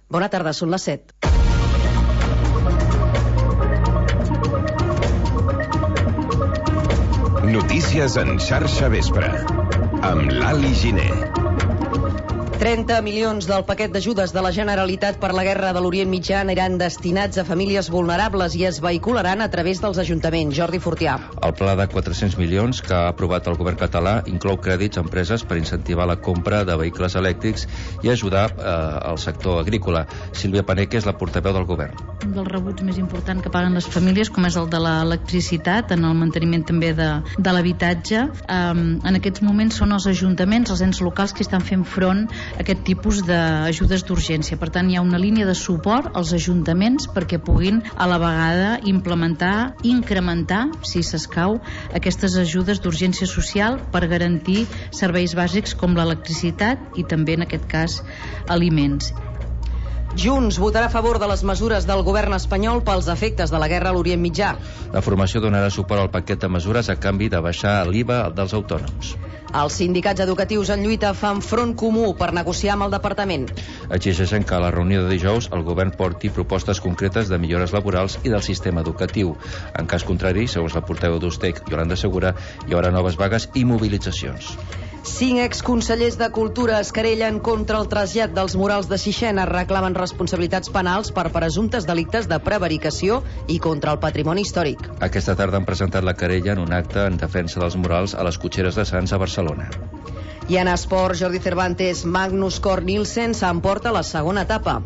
Bona tarda, són les 7. Notícies en xarxa vespre, amb Lali Giner. 30 milions del paquet d'ajudes de la Generalitat per la guerra de l'Orient Mitjà aniran destinats a famílies vulnerables i es vehicularan a través dels ajuntaments. Jordi Fortià. El pla de 400 milions que ha aprovat el govern català inclou crèdits a empreses per incentivar la compra de vehicles elèctrics i ajudar al sector agrícola. Sílvia Paneque és la portaveu del govern. Un dels rebuts més importants que paguen les famílies, com és el de l'electricitat, en el manteniment també de l'habitatge. En aquests moments són els ajuntaments, els ens locals que estan fent front aquest tipus d'ajudes d'urgència. Per tant, hi ha una línia de suport als ajuntaments perquè puguin a la vegada implementar, incrementar, si s'escau, aquestes ajudes d'urgència social per garantir serveis bàsics com l'electricitat i també, en aquest cas, aliments. Junts votarà a favor de les mesures del govern espanyol pels efectes de la guerra a l'Orient Mitjà. La formació donarà suport al paquet de mesures a canvi de baixar l'IVA dels autònoms. Els sindicats educatius en lluita fan front comú per negociar amb el departament. Exigeixen que a la reunió de dijous el govern porti propostes concretes de millores laborals i del sistema educatiu. En cas contrari, segons la portaveu d'Ustec, Yolanda Segura, hi haurà noves vagues i mobilitzacions. 5 exconsellers de Cultura es querellen contra el trasllat dels murals de Sixena. Reclamen responsabilitats penals per presumptes delictes de prevaricació i contra el patrimoni històric. Aquesta tarda han presentat la querella en un acte en defensa dels murals a les Cotxeres de Sants a Barcelona. I en esport, Jordi Cervantes, Magnus Cort Nielsen s'emporta la segona etapa.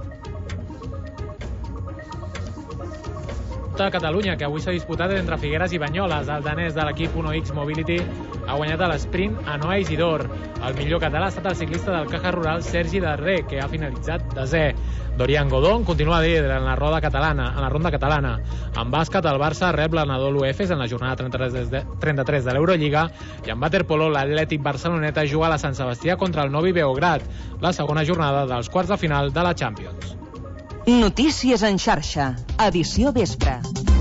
De Catalunya, que avui s'ha disputat entre Figueres i Banyoles. El danès de l'equip 1X Mobility ha guanyat a l'esprint a Noa Isidor. El millor català ha estat el ciclista del Caja Rural, Sergi Darré, que ha finalitzat desè. Dorian Godón continua líder en la ronda catalana. En bàsquet, el Barça rep l'Anadolu Efes en la jornada 33 de l'Eurolliga i en waterpolo l'Atlètic Barceloneta juga a la Sant Sebastià contra el Novi Beograd, la segona jornada dels quarts de final de la Champions. Notícies en xarxa, edició vespre.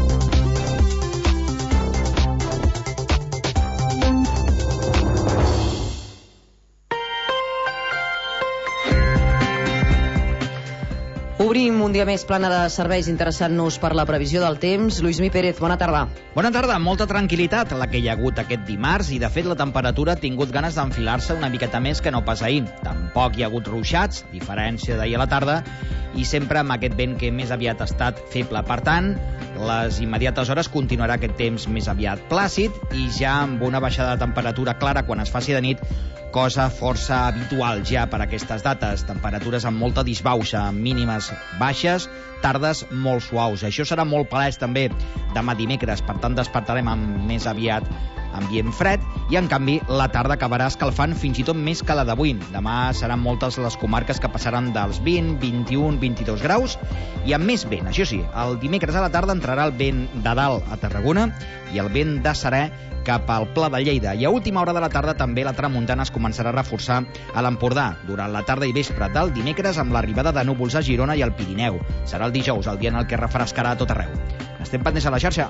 Obrim un dia més plana de serveis interessant-nos per la previsió del temps. Lluís Pérez, bona tarda. Bona tarda, molta tranquil·litat la que hi ha hagut aquest dimarts i de fet la temperatura ha tingut ganes d'enfilar-se una miqueta més que no pas ahir. Tampoc hi ha hagut ruixats, diferència d'ahir a la tarda, i sempre amb aquest vent que més aviat ha estat feble. Per tant, les immediates hores continuarà aquest temps més aviat plàcid i ja amb una baixada de temperatura clara quan es faci de nit, cosa força habitual ja per aquestes dates. Temperatures amb molta disbauxa, mínimes baixes, tardes molt suaus. Això serà molt palès també demà dimecres, per tant despertarem amb més aviat ambient fred i en canvi la tarda acabarà escalfant fins i tot més que la d'avui. Demà seran moltes les comarques que passaran dels 20, 21, 22 graus i amb més vent. Això sí, el dimecres a la tarda entrarà el vent de dalt a Tarragona i el vent de serè cap al Pla de Lleida. I a última hora de la tarda també la tramuntana es començarà a reforçar a l'Empordà durant la tarda i vespre del dimecres amb l'arribada de núvols a Girona i al Pirineu. Serà el dijous, el dia en el que refrescarà a tot arreu. Estem pendents a la xarxa.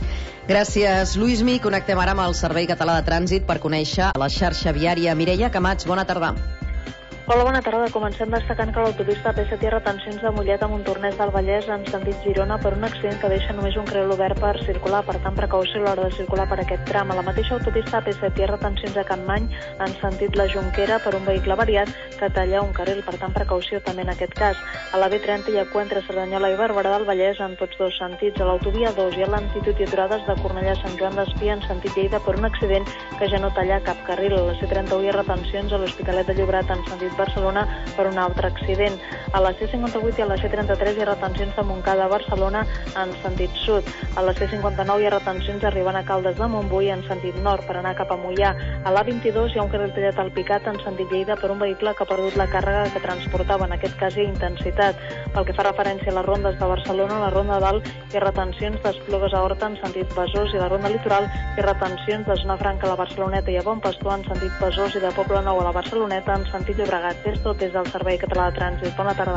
Gràcies, Lluís. Connectem ara amb el Servei Català de Trànsit per conèixer la xarxa viària. Mireia Camats, bona tarda. Hola, bona tarda. Comencem destacant que l'autopista AP7 hi ha retencions de Mollet a Montornès del Vallès en sentit Girona per un accident que deixa només un carril obert per circular. Per tant, precaució a l'hora de circular per aquest tram. A la mateixa autopista AP7 hi ha retencions a Capmany en sentit la Jonquera per un vehicle variat que talla un carril. Per tant, precaució també en aquest cas. A la B30 hi ha cua entre Cerdanyola i Barberà del Vallès en tots dos sentits. A l'autovia 2 hi ha lentitud i aturades de Cornellà a Sant Joan d'Espí en sentit Lleida per un accident que ja no talla cap carril. A la C31 hi ha retencions a l'Hospitalet de Llobregat en sentit Barcelona per un altre accident. A la C58 i a la C33 hi ha retencions de Montcada a Barcelona en sentit sud. A la C59 hi ha retencions arribant a Caldes de Montbui en sentit nord per anar cap a Moià. A l'A22 hi ha un carril tallat al Picat en sentit Lleida per un vehicle que ha perdut la càrrega que transportava, en aquest cas i intensitat. Pel que fa referència a les rondes de Barcelona, a la ronda dalt hi ha retencions d'Esplugues a Horta en sentit Besòs i a la ronda litoral hi ha retencions de Zona Franca a la Barceloneta i a Bon Pastor en sentit Besòs i de Poble Nou a la Barceloneta en sentit Llobregat. És tot des del Servei Català de Trànsit. Bona tarda.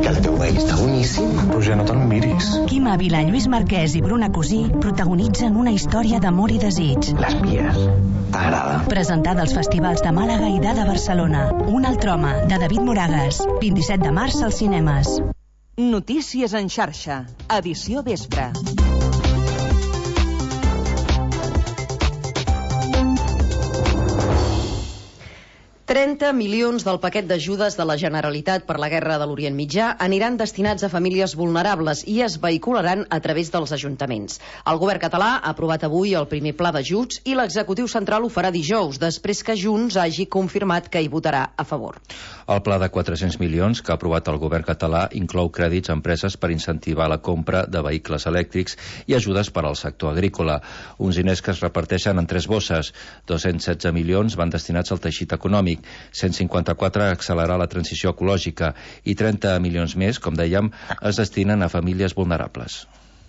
que el teu veí està boníssim. Roger, no te'l miris. Quim Ávila, Lluís Marquès i Bruna Cosí protagonitzen una història d'amor i desig. L'espies. T'agrada? Presentada als festivals de Màlaga i de Barcelona. Un altre home, de David Moragas. 27 de març als cinemes. Notícies en xarxa. Edició vespre. 30 milions del paquet d'ajudes de la Generalitat per la Guerra de l'Orient Mitjà aniran destinats a famílies vulnerables i es vehicularan a través dels ajuntaments. El govern català ha aprovat avui el primer pla d'ajuts i l'executiu central ho farà dijous, després que Junts hagi confirmat que hi votarà a favor. El pla de 400 milions que ha aprovat el govern català inclou crèdits a empreses per incentivar la compra de vehicles elèctrics i ajudes per al sector agrícola. Uns diners que es reparteixen en 3 bosses. 216 milions van destinats al teixit econòmic, 154 a accelerar la transició ecològica i 30 milions més, com dèiem, es destinen a famílies vulnerables.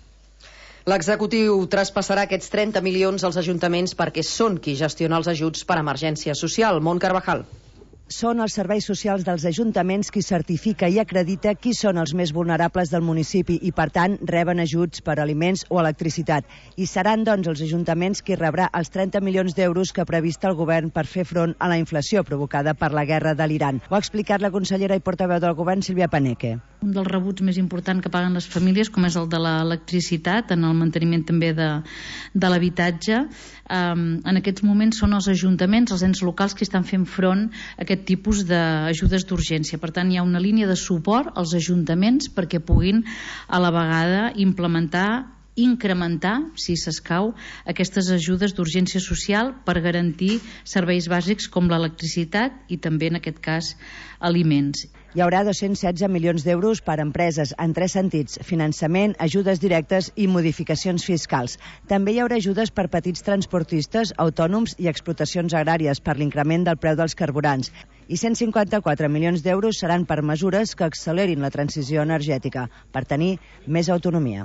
L'executiu traspassarà aquests 30 milions als ajuntaments perquè són qui gestiona els ajuts per emergència social. Mont Carvajal. Són els serveis socials dels ajuntaments qui certifica i acredita qui són els més vulnerables del municipi i, per tant, reben ajuts per aliments o electricitat. I seran, doncs, els ajuntaments qui rebrà els 30 milions d'euros que ha previst el govern per fer front a la inflació provocada per la guerra de l'Iran. Ho ha explicat la consellera i portaveu del govern, Sílvia Paneque. Un dels rebuts més importants que paguen les famílies, com és el de l'electricitat, en el manteniment també de l'habitatge, en aquests moments són els ajuntaments, els ens locals que estan fent front a aquest tipus d'ajudes d'urgència. Per tant, hi ha una línia de suport als ajuntaments perquè puguin a la vegada incrementar, si s'escau, aquestes ajudes d'urgència social per garantir serveis bàsics com l'electricitat i també, en aquest cas, aliments. Hi haurà 216 milions d'euros per a empreses en 3 sentits: finançament, ajudes directes i modificacions fiscals. També hi haurà ajudes per petits transportistes, autònoms i explotacions agràries per l'increment del preu dels carburants. I 154 milions d'euros seran per mesures que accelerin la transició energètica, per tenir més autonomia.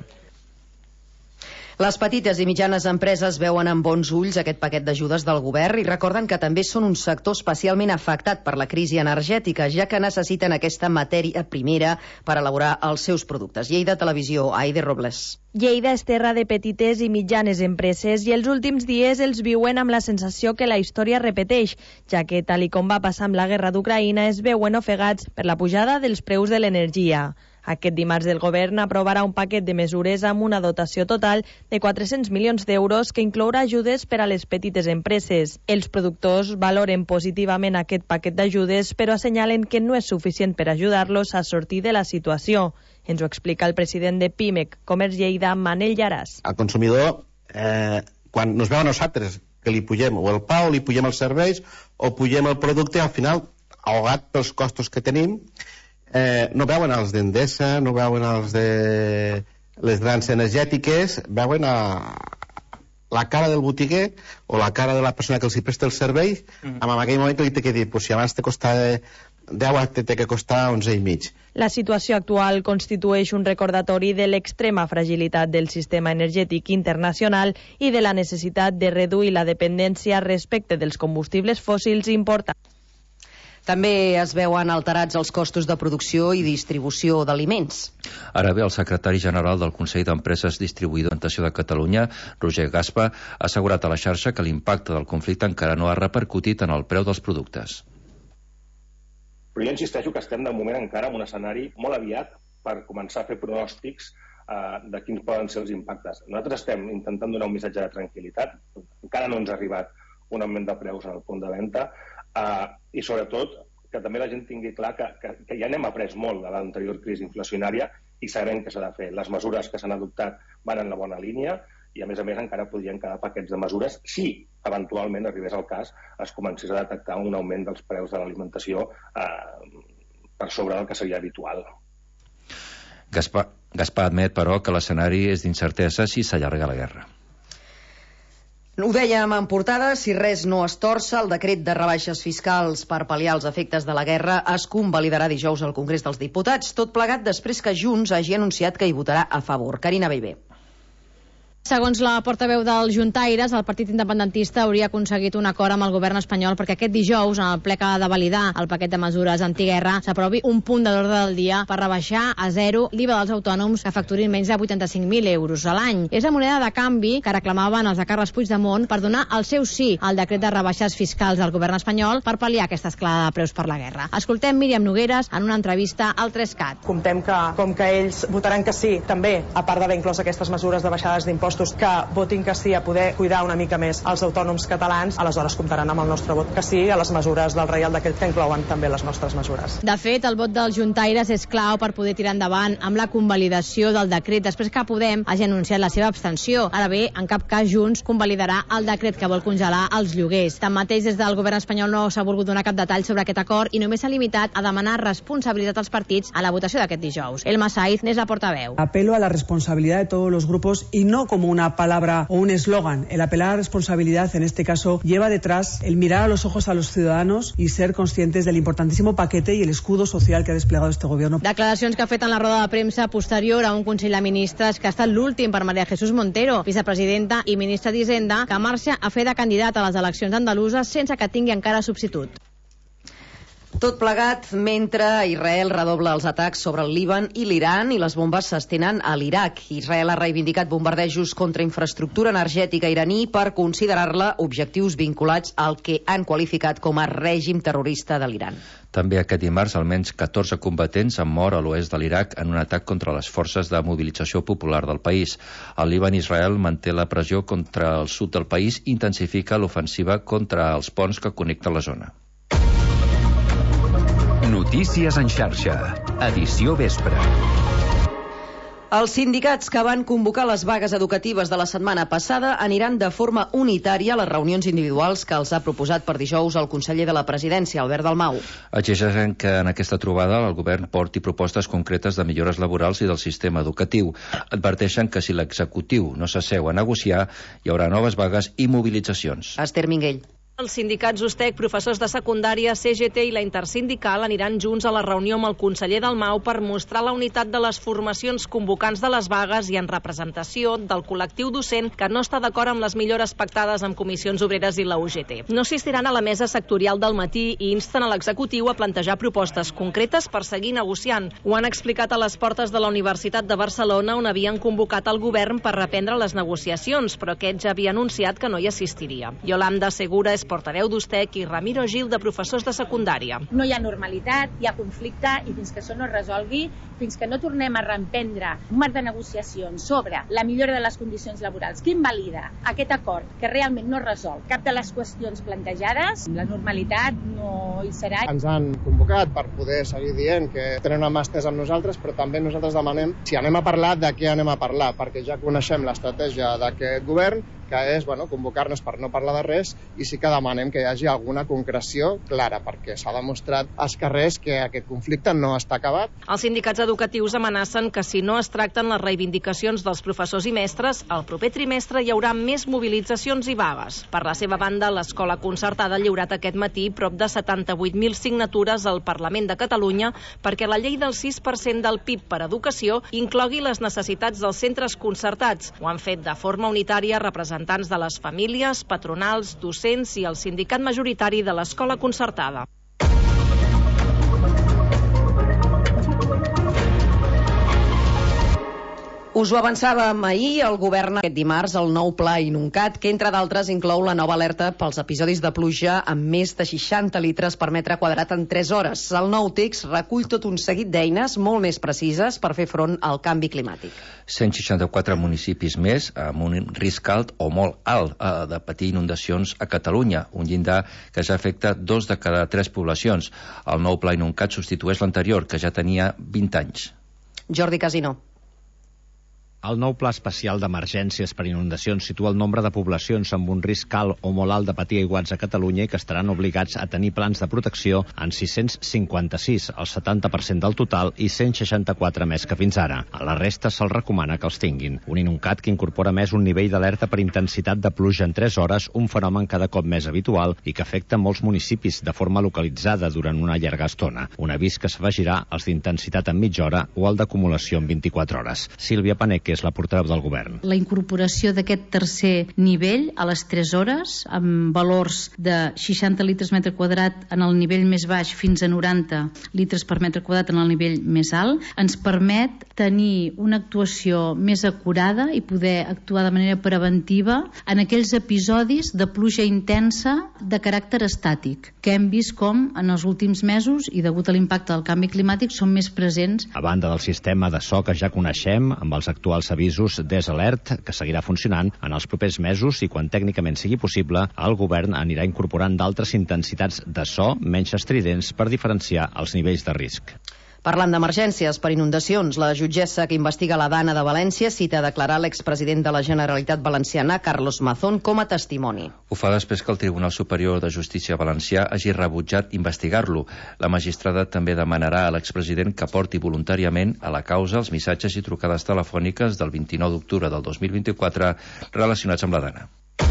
Les petites i mitjanes empreses veuen amb bons ulls aquest paquet d'ajudes del govern i recorden que també són un sector especialment afectat per la crisi energètica, ja que necessiten aquesta matèria primera per elaborar els seus productes. Lleida Televisió, Aide Robles. Lleida és terra de petites i mitjanes empreses i els últims dies els viuen amb la sensació que la història repeteix, ja que, tal i com va passar amb la guerra d'Ucraïna, es veuen ofegats per la pujada dels preus de l'energia. Aquest dimarts el govern aprovarà un paquet de mesures amb una dotació total de 400 milions d'euros que inclourà ajudes per a les petites empreses. Els productors valoren positivament aquest paquet d'ajudes, però assenyalen que no és suficient per ajudar-los a sortir de la situació. Ens ho explica el president de PIMEC, Comerç Lleida, Manel Llaràs. El consumidor, quan nos veu a nosaltres que li pugem o el pa o li pugem els serveis o pugem el producte, al final, ahogat pels costos que tenim, no veuen els d'Endesa, no veuen els de les grans energètiques, veuen la cara del botiguer o la cara de la persona que els hi presta el servei, en aquell moment que li té que dir, si abans te costava 10 té que costar 11,5. La situació actual constitueix un recordatori de l'extrema fragilitat del sistema energètic internacional i de la necessitat de reduir la dependència respecte dels combustibles fòssils importats. També es veuen alterats els costos de producció i distribució d'aliments. Ara bé, el secretari general del Consell d'Empreses Distribuïdores de Catalunya, Roger Gaspa, ha assegurat a la xarxa que l'impacte del conflicte encara no ha repercutit en el preu dels productes. Però jo insisteixo que estem de moment encara en un escenari molt aviat per començar a fer pronòstics de quins poden ser els impactes. Nosaltres estem intentant donar un missatge de tranquil·litat, encara no ens ha arribat un augment de preus en el punt de venda, i sobretot que també la gent tingui clar que ja n'hem après molt de l'anterior crisi inflacionària i sabem què s'ha de fer. Les mesures que s'han adoptat van en la bona línia i a més encara podrien quedar paquets de mesures si eventualment arribés al cas es comencés a detectar un augment dels preus de l'alimentació per sobre del que seria habitual. Gaspar admet, però, que l'escenari és d'incertesa si s'allarga la guerra. Ho dèiem en portada, si res no es torça, el decret de rebaixes fiscals per pal·liar els efectes de la guerra es convalidarà dijous al Congrés dels Diputats, tot plegat després que Junts hagi anunciat que hi votarà a favor. Carina Bellver. Segons la portaveu dels Juntaires, el partit independentista hauria aconseguit un acord amb el govern espanyol perquè aquest dijous, en el ple que ha de validar el paquet de mesures antiguerra, s'aprovi un punt de l'ordre del dia per rebaixar a zero l'IVA dels autònoms que facturin menys de 85.000 euros a l'any. És la moneda de canvi que reclamaven els de Carles Puigdemont per donar el seu sí al decret de rebaixes fiscals del govern espanyol per pal·liar aquesta escalada de preus per la guerra. Escoltem Míriam Nogueres en una entrevista al 3CAT. Comptem que, com que ells votaran que sí, també, a part d'haver inclòs aquestes mesures de baixades d'impostos, que votin que sí a poder cuidar una mica més els autònoms catalans, aleshores comptaran amb el nostre vot que sí a les mesures del Reial Decret que inclouen també les nostres mesures. De fet, el vot dels Juntaires és clau per poder tirar endavant amb la convalidació del decret després que Podem hagi anunciat la seva abstenció. Ara bé, en cap cas Junts convalidarà el decret que vol congelar els lloguers. Tanmateix, des del govern espanyol no s'ha volgut donar cap detall sobre aquest acord i només s'ha limitat a demanar responsabilitat als partits a la votació d'aquest dijous. Elma Saiz n'és la portaveu. Apelo a la responsabilidad de todos los grupos y no como una palabra o un eslogan. El apelar a la responsabilidad en este caso lleva detrás el mirar a los ojos a los ciudadanos y ser conscientes del importantísimo paquete y el escudo social que ha desplegado este gobierno. Declaracions que ha fet en la roda de premsa posterior a un Consell de Ministres que ha estat l'últim per María Jesús Montero, vicepresidenta i ministra d'Hisenda, que marxa a fer de candidat a les eleccions andaluses sense que tingui encara substitut. Tot plegat mentre Israel redobla els atacs sobre el Líban i l'Iran i les bombes s'estenen a l'Iraq. Israel ha reivindicat bombardejos contra infraestructura energètica iraní per considerar-la objectius vinculats al que han qualificat com a règim terrorista de l'Iran. També aquest dimarts almenys 14 combatents han mort a l'oest de l'Iraq en un atac contra les forces de mobilització popular del país. El Líban i Israel manté la pressió contra el sud del país i intensifica l'ofensiva contra els ponts que connecten la zona. Notícies en xarxa, edició vespre. Els sindicats que van convocar les vagues educatives de la setmana passada aniran de forma unitària a les reunions individuals que els ha proposat per dijous el conseller de la Presidència, Albert Dalmau. Exigeixen que en aquesta trobada el govern porti propostes concretes de millores laborals i del sistema educatiu. Adverteixen que si l'executiu no s'asseu a negociar, hi haurà noves vagues i mobilitzacions. Esther Minguell. Els sindicats USTEC, professors de secundària, CGT i la Intersindical aniran junts a la reunió amb el conseller Dalmau per mostrar la unitat de les formacions convocants de les vagues i en representació del col·lectiu docent que no està d'acord amb les millores pactades amb comissions obreres i la UGT. No assistiran a la mesa sectorial del matí i insten a l'executiu a plantejar propostes concretes per seguir negociant. Ho han explicat a les portes de la Universitat de Barcelona, on havien convocat el govern per reprendre les negociacions, però aquest ja havia anunciat que no hi assistiria. Yolanda Segura és portaveu d'USTEC i Ramiro Gil de professors de secundària. No hi ha normalitat, hi ha conflicte i fins que això no es resolgui, fins que no tornem a reemprendre un marc de negociacions sobre la millora de les condicions laborals que invalida aquest acord que realment no resol cap de les qüestions plantejades, la normalitat no hi serà. Ens han convocat per poder seguir dient que tenen una mà estesa amb nosaltres, però també nosaltres demanem si anem a parlar, de què anem a parlar, perquè ja coneixem l'estratègia d'aquest govern, que és convocar-nos per no parlar de res, i sí que demanem que hi hagi alguna concreció clara, perquè s'ha demostrat als carrers que aquest conflicte no està acabat. Els sindicats educatius amenacen que si no es tracten les reivindicacions dels professors i mestres, el proper trimestre hi haurà més mobilitzacions i vagues. Per la seva banda, l'Escola Concertada ha lliurat aquest matí prop de 78.000 signatures al Parlament de Catalunya perquè la llei del 6% del PIB per educació inclogui les necessitats dels centres concertats. Ho han fet de forma unitària representants de les famílies, patronals, docents i el sindicat majoritari de l'Escola Concertada. Us ho avançàvem ahir, el govern aquest dimarts el nou pla Inuncat, que entre d'altres inclou la nova alerta pels episodis de pluja amb més de 60 litres per metre quadrat en 3 hores. El nou text recull tot un seguit d'eines molt més precises per fer front al canvi climàtic. 164 municipis més amb un risc alt o molt alt de patir inundacions a Catalunya, un llindar que ja afecta 2 de cada 3 poblacions. El nou pla Inuncat substitueix l'anterior, que ja tenia 20 anys. Jordi Casino. El nou pla especial d'emergències per inundacions situa el nombre de poblacions amb un risc alt o molt alt de patir aiguats a Catalunya i que estaran obligats a tenir plans de protecció en 656, el 70% del total, i 164 més que fins ara. A la resta se'ls recomana que els tinguin. Un Inuncat que incorpora més un nivell d'alerta per intensitat de pluja en 3 hores, un fenomen cada cop més habitual i que afecta molts municipis de forma localitzada durant una llarga estona. Un avís que s'afegirà als d'intensitat en mitja hora o al d'acumulació en 24 hores. Sílvia Paneque és la portaveu del govern. La incorporació d'aquest tercer nivell a les 3 hores, amb valors de 60 litres metre quadrat en el nivell més baix fins a 90 litres per metre quadrat en el nivell més alt, ens permet tenir una actuació més acurada i poder actuar de manera preventiva en aquells episodis de pluja intensa de caràcter estàtic, que hem vist com en els últims mesos i degut a l'impacte del canvi climàtic són més presents. A banda del sistema de so que ja coneixem, amb els actuals avisos d'Alert, que seguirà funcionant en els propers mesos i quan tècnicament sigui possible, el govern anirà incorporant d'altres intensitats de so menys estridents per diferenciar els nivells de risc. Parlant d'emergències per inundacions, la jutgessa que investiga la Dana de València cita a declarar l'expresident de la Generalitat Valenciana, Carlos Mazón, com a testimoni. Ho fa després que el Tribunal Superior de Justícia Valencià hagi rebutjat investigar-lo. La magistrada també demanarà a l'expresident que porti voluntàriament a la causa els missatges i trucades telefòniques del 29 d'octubre del 2024 relacionats amb la Dana.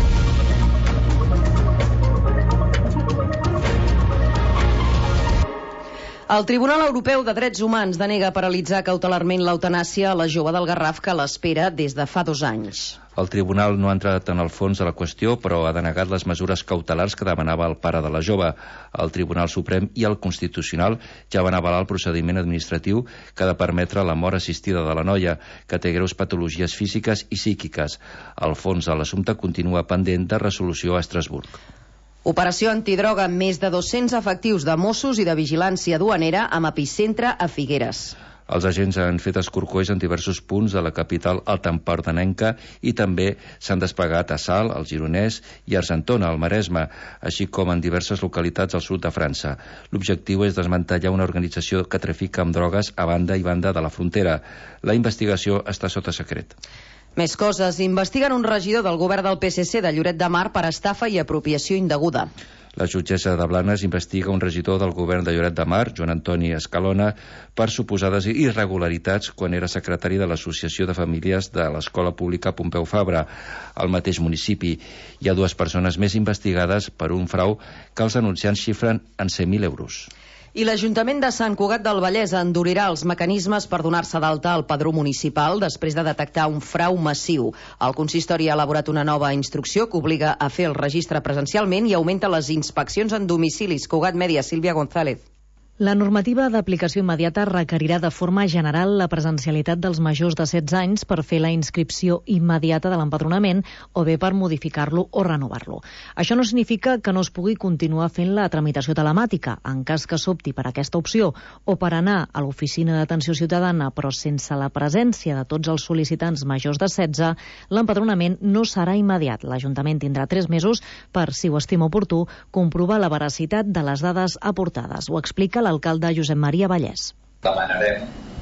El Tribunal Europeu de Drets Humans denega paralitzar cautelarment l'eutanàsia a la jove del Garraf que l'espera des de fa 2 anys. El tribunal no ha entrat en el fons de la qüestió, però ha denegat les mesures cautelars que demanava el pare de la jove. El Tribunal Suprem i el Constitucional ja van avalar el procediment administratiu que ha de permetre la mort assistida de la noia, que té greus patologies físiques i psíquiques. El fons de l'assumpte continua pendent de resolució a Estrasburg. Operació antidroga amb més de 200 efectius de Mossos i de vigilància duanera amb epicentre a Figueres. Els agents han fet escorcolls en diversos punts de la capital altaempordanenca i també s'han desplegat a Salt, al Gironès, i a Argentona, al Maresme, així com en diverses localitats al sud de França. L'objectiu és desmantellar una organització que trafica amb drogues a banda i banda de la frontera. La investigació està sota secret. Més coses. Investiguen un regidor del govern del PSC de Lloret de Mar per estafa i apropiació indeguda. La jutgessa de Blanes investiga un regidor del govern de Lloret de Mar, Joan Antoni Escalona, per suposades irregularitats quan era secretari de l'Associació de Famílies de l'Escola Pública Pompeu Fabra, al mateix municipi. Hi ha 2 persones més investigades per un frau que els denunciants xifren en 100.000 euros. I l'Ajuntament de Sant Cugat del Vallès endurirà els mecanismes per donar-se d'alta al padró municipal després de detectar un frau massiu. El consistori ha elaborat una nova instrucció que obliga a fer el registre presencialment i augmenta les inspeccions en domicilis. Cugat Mèdia, Sílvia González. La normativa d'aplicació immediata requerirà de forma general la presencialitat dels majors de 16 anys per fer la inscripció immediata de l'empadronament o bé per modificar-lo o renovar-lo. Això no significa que no es pugui continuar fent la tramitació telemàtica, en cas que s'opti per aquesta opció, o per anar a l'oficina d'atenció ciutadana però sense la presència de tots els sol·licitants majors de 16, l'empadronament no serà immediat. L'Ajuntament tindrà 3 mesos per, si ho estima oportú, comprovar la veracitat de les dades aportades. Ho explica l'alcalde Josep Maria Vallès. Demanarem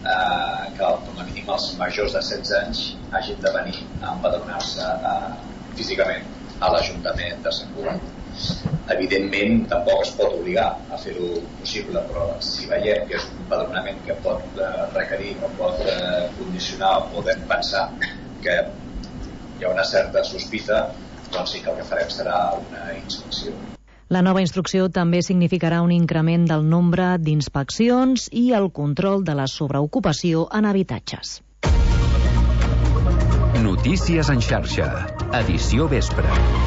que com a mínim els majors de 16 anys hagin de venir a empadronar-se físicament a l'Ajuntament de Sant Cugat. Evidentment, tampoc es pot obligar a fer-ho possible, però si veiem que és un empadronament que pot requerir o pot condicionar o podem pensar que hi ha una certa sospita, doncs sí que el que farem serà una inspecció. La nova instrucció també significarà un increment del nombre d'inspeccions i el control de la sobreocupació en habitatges. Notícies en xarxa. Edició vespre.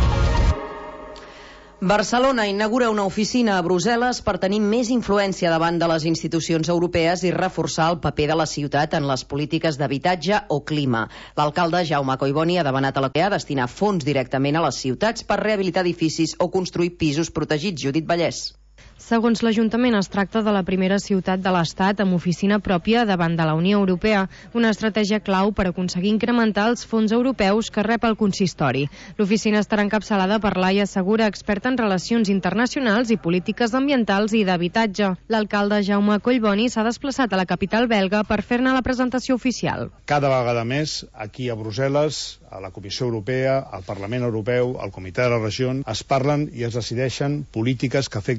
Barcelona inaugura una oficina a Brussel·les per tenir més influència davant de les institucions europees i reforçar el paper de la ciutat en les polítiques d'habitatge o clima. L'alcalde Jaume Collboni ha demanat a la CEA destinar fons directament a les ciutats per rehabilitar edificis o construir pisos protegits. Judit Vallès. Segons l'Ajuntament, es tracta de la primera ciutat de l'Estat amb oficina pròpia davant de la Unió Europea, una estratègia clau per aconseguir incrementar els fons europeus que rep el consistori. L'oficina estarà encapçalada per Laia Segura, experta en relacions internacionals i polítiques ambientals i d'habitatge. L'alcalde Jaume Collboni s'ha desplaçat a la capital belga per fer-ne la presentació oficial. Cada vegada més, aquí a Brussel·les, a la Comissió Europea, al Parlament Europeu, al Comitè de la Regió, es parlen i es decideixen polítiques que afecten directament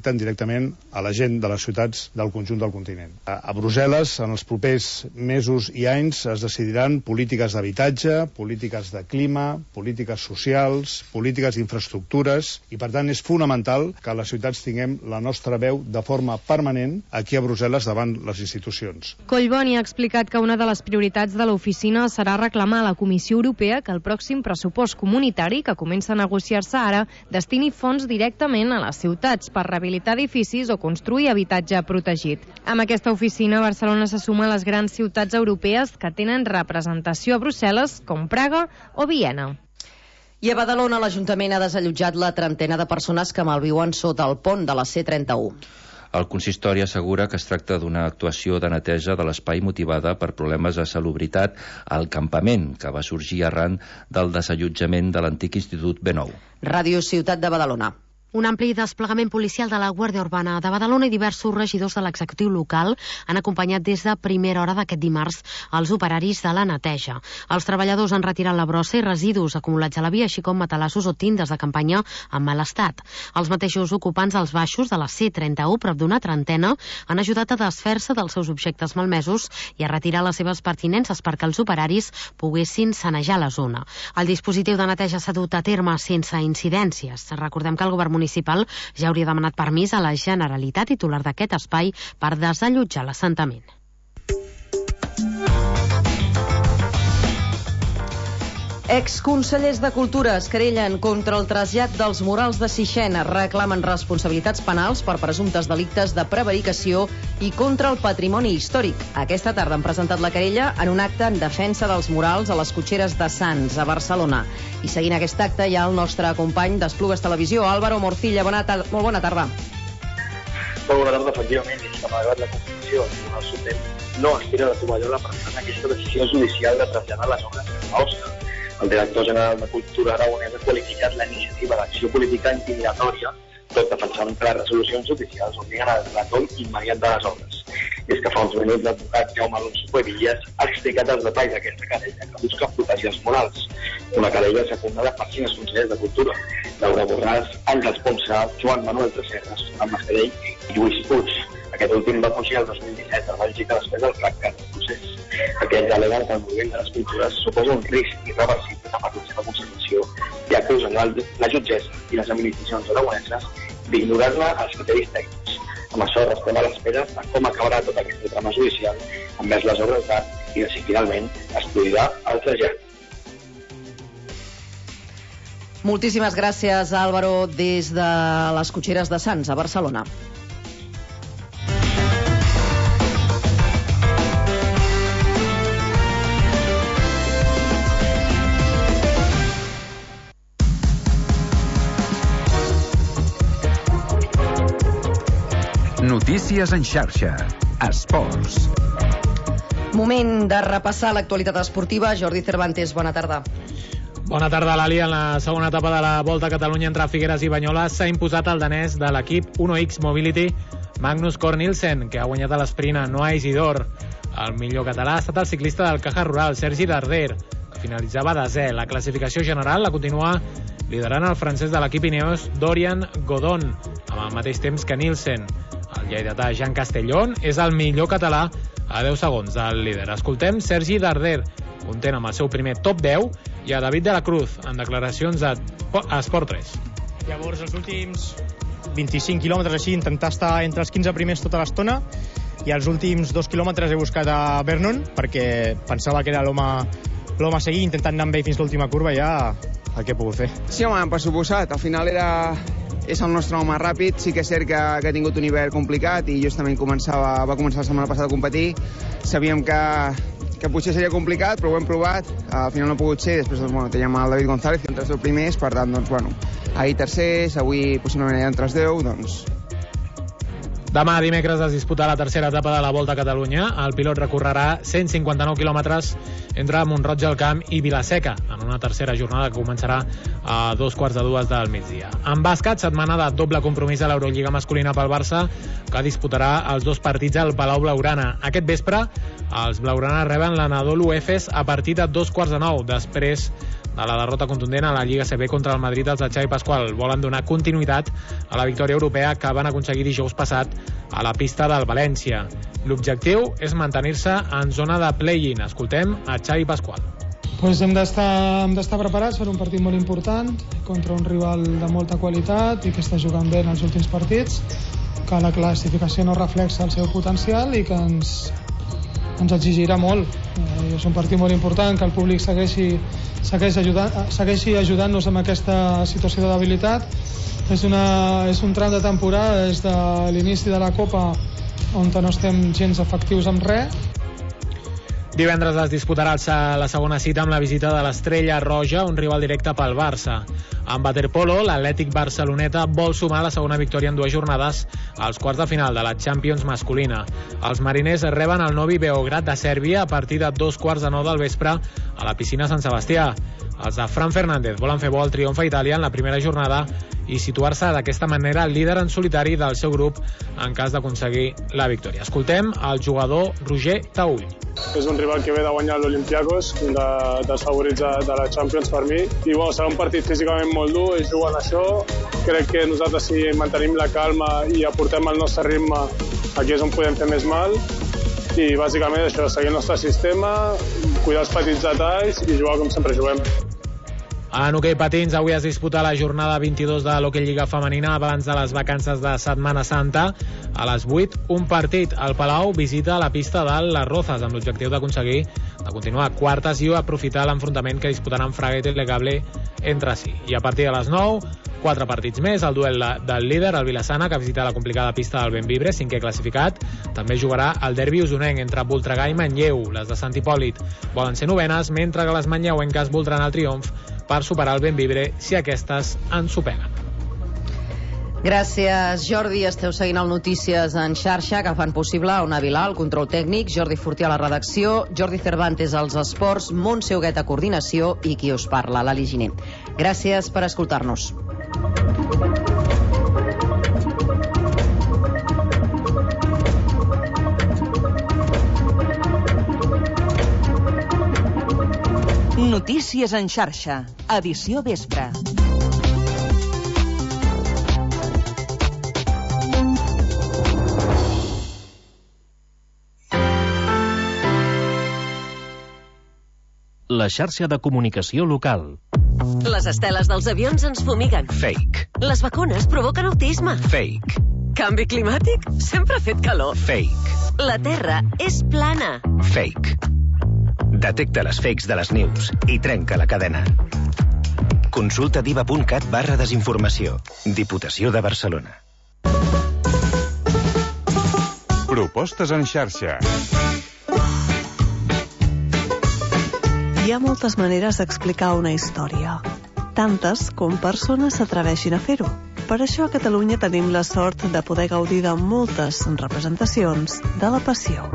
directament a la gent de les ciutats del conjunt del continent. A Brussel·les, en els propers mesos i anys, es decidiran polítiques d'habitatge, polítiques de clima, polítiques socials, polítiques d'infraestructures, i per tant és fonamental que a les ciutats tinguem la nostra veu de forma permanent aquí a Brussel·les davant les institucions. Collboni ha explicat que una de les prioritats de l'oficina serà reclamar a la Comissió Europea que el pròxim pressupost comunitari, que comença a negociar-se ara, destini fons directament a les ciutats per rehabilitar edificis o construir habitatge protegit. Amb aquesta oficina, Barcelona se suma a les grans ciutats europees que tenen representació a Brussel·les, com Praga o Viena. I a Badalona, l'Ajuntament ha desallotjat la trentena de persones que malviuen sota el pont de la C31. El consistori assegura que es tracta d'una actuació de neteja de l'espai motivada per problemes de salubritat al campament, que va sorgir arran del desallotjament de l'antic Institut B9. Ràdio Ciutat de Badalona. Un ampli desplegament policial de la Guàrdia Urbana de Badalona i diversos regidors de l'executiu local han acompanyat des de primera hora d'aquest dimarts els operaris de la neteja. Els treballadors han retirat la brossa i residus acumulats a la via, així com matalassos o tindes de campanya en mal estat. Els mateixos ocupants als baixos de la C31, prop d'una trentena, han ajudat a desfer-se dels seus objectes malmesos i a retirar les seves pertinences perquè els operaris poguessin sanejar la zona. El dispositiu de neteja s'ha dut a terme sense incidències. Recordem que el govern municipal ja hauria demanat permís a la Generalitat, titular d'aquest espai, per desallotjar l'assentament. Exconsellers de Cultura es querellen contra el trasllat dels murals de Sixena, reclamen responsabilitats penals per presumptes delictes de prevaricació i contra el patrimoni històric. Aquesta tarda han presentat la querella en un acte en defensa dels murals a les cotxeres de Sants, a Barcelona. I seguint aquest acte hi ha el nostre company d'Esplugues Televisió, Álvaro Morcilla. Molt bona tarda. Molt bona tarda, efectivament. I que malgrat la Constitució del Tribunal Suprem no es tira de tovallola per tant aquesta decisió judicial de traslladar les obres a Osca. El director general de Cultura aragonès ha qualificat la iniciativa d'acció política intimidatòria, tot defensant que les resolucions judicials obliguen al retorn immediat de les obres. I és que fa uns minuts l'advocat Jaume Alonso Cuevillas ha explicat els detalls d'aquesta querella que busca protegir els morals. Una querella secundada per 5 consellers de Cultura: Laura Borràs, Àngels Ponsa, Joan Manuel Tresserras, Joan Mascarell i Lluís Puig. Aquest últim va fugir el 2017 a Bèlgica després del fracàs del procés. Aquests aleguen que el moviment de les cultures suposa un risc irreversible per la seva conservació i acusen la jutgessa i les administracions aragoneses d'ignorar-ne els criteris tècnics. Amb això restem a l'espera de com acabarà tota aquesta trama judicial envers les obres d'art i de si finalment es produirà el trasllat. Moltíssimes gràcies, Álvaro, des de les cotxeres de Sants, a Barcelona. Notícies en xarxa. Esports. Moment de repassar l'actualitat esportiva. Jordi Cervantes, bona tarda. Bona tarda, Lali. En la segona etapa de la Volta a Catalunya entre Figueres i Banyoles s'ha imposat el danès de l'equip 1X Mobility, Magnus Cort Nielsen, que ha guanyat a l'esprint a Noa Isidor. El millor català ha estat el ciclista del Caja Rural, Sergi Darder, que finalitzava desè. La classificació general la continua liderant el francès de l'equip Ineos, Dorian Godon, amb el mateix temps que Nielsen. El lleidatà Jean Castellón és el millor català a 10 segons del líder. Escoltem Sergi Darder, content amb el seu primer top 10, i a David de la Cruz, en declaracions a Esport 3. Llavors, els últims 25 quilòmetres així, intentar estar entre els 15 primers tota l'estona, i els últims 2 quilòmetres he buscat a Vernon, perquè pensava que era l'home a seguir, intentant anar amb ell fins l'última curva, ja el que he pogut fer. Sí, home, per suposat, al final és el nostre home ràpid. Sí que és cert que ha tingut un hivern complicat i justament va començar la setmana passada a competir. Sabíem que potser seria complicat, però ho hem provat. Al final no ha pogut ser. Després teníem el David González, que entre els 10 primers, per tant, ahir tercers, avui possiblement entre els 10, Demà, dimecres, es disputa la tercera etapa de la Volta a Catalunya. El pilot recorrerà 159 quilòmetres entre Mont-roig del Camp i Vilaseca, en una tercera jornada que començarà a 2:45 del migdia. En bàsquet, setmana de doble compromís a l'Eurolliga masculina pel Barça, que disputarà els 2 partits al Palau Blaugrana. Aquest vespre, els blaugranes reben l'Anadolu Efes a partir de 2:15, després de la derrota contundent a la Lliga CB contra el Madrid dels de Xavi Pasqual. Volen donar continuïtat a la victòria europea que van aconseguir dijous passat a la pista del València. L'objectiu és mantenir-se en zona de play-in. Escoltem a Xavi Pasqual. Pues hem d'estar preparats per un partit molt important contra un rival de molta qualitat i que està jugant bé en els últims partits, que la classificació no reflexa el seu potencial i que ens exigirà molt. És un partit molt important, que el públic segueixi ajudant-nos amb aquesta situació de debilitat. És un tram de temporada des de l'inici de la Copa on no estem gens efectius amb res. Divendres es disputarà la segona cita amb la visita de l'Estrella Roja, un rival directe pel Barça. En waterpolo, l'Atlètic Barceloneta vol sumar la segona victòria en 2 jornades als quarts de final de la Champions masculina. Els mariners reben el Novi Beograd de Sèrbia a partir de 8:45 del vespre a la piscina Sant Sebastià. Els de Fran Fernández volen fer bo el triomf a Itàlia en la primera jornada i situar-se d'aquesta manera líder en solitari del seu grup en cas d'aconseguir la victòria. Escoltem el jugador Roger Taüll. És un rival que ve de guanyar l'Olympiakos, un dels favorits de la Champions per mi, i serà un partit físicament molt dur, ells juguen això. Crec que nosaltres, si mantenim la calma i aportem el nostre ritme, aquí és on podem fer més mal, i bàsicament això, seguir el nostre sistema, cuidar els petits detalls i jugar com sempre juguem. En hoquei patins, avui es disputa la jornada 22 de l'Hockey Lliga Femenina abans de les vacances de Setmana Santa. A les 8, un partit. El Palau visita la pista de les Rozas amb l'objectiu d'aconseguir de continuar quartes i aprofitar l'enfrontament que disputaran Fraga i Telecable entre si. I a partir de les 9, 4 partits més. El duel del líder, el Vilassana, que visita la complicada pista del Bentvibre, 5è classificat. També jugarà el derbi usonenc entre Voltregà i Manlleu. Les de Sant Hipòlit volen ser novenes, mentre que les manlleuenques voldran el triomf per superar el Bentvibre si aquestes en superen. Gràcies, Jordi. Esteu seguint el Notícies en xarxa, que fan possible Ona Vilà, el control tècnic, Jordi Fortí a la redacció, Jordi Cervantes als esports, Montse Huguet a coordinació i qui us parla, l'Ali Giner. Gràcies per escoltar-nos. Notícies en xarxa, edició vespre. La xarxa de comunicació local. Les esteles dels avions ens fumiguen. Fake. Les vacunes provoquen autisme. Fake. Canvi climàtic? Sempre ha fet calor. Fake. La Terra és plana. Fake. Detecta les fakes de les news i trenca la cadena. Consulta diva.cat/desinformació. Diputació de Barcelona. Propostes en xarxa. Hi ha moltes maneres d'explicar una història. Tantes com persones s'atreveixin a fer-ho. Per això a Catalunya tenim la sort de poder gaudir de moltes representacions de la Passió.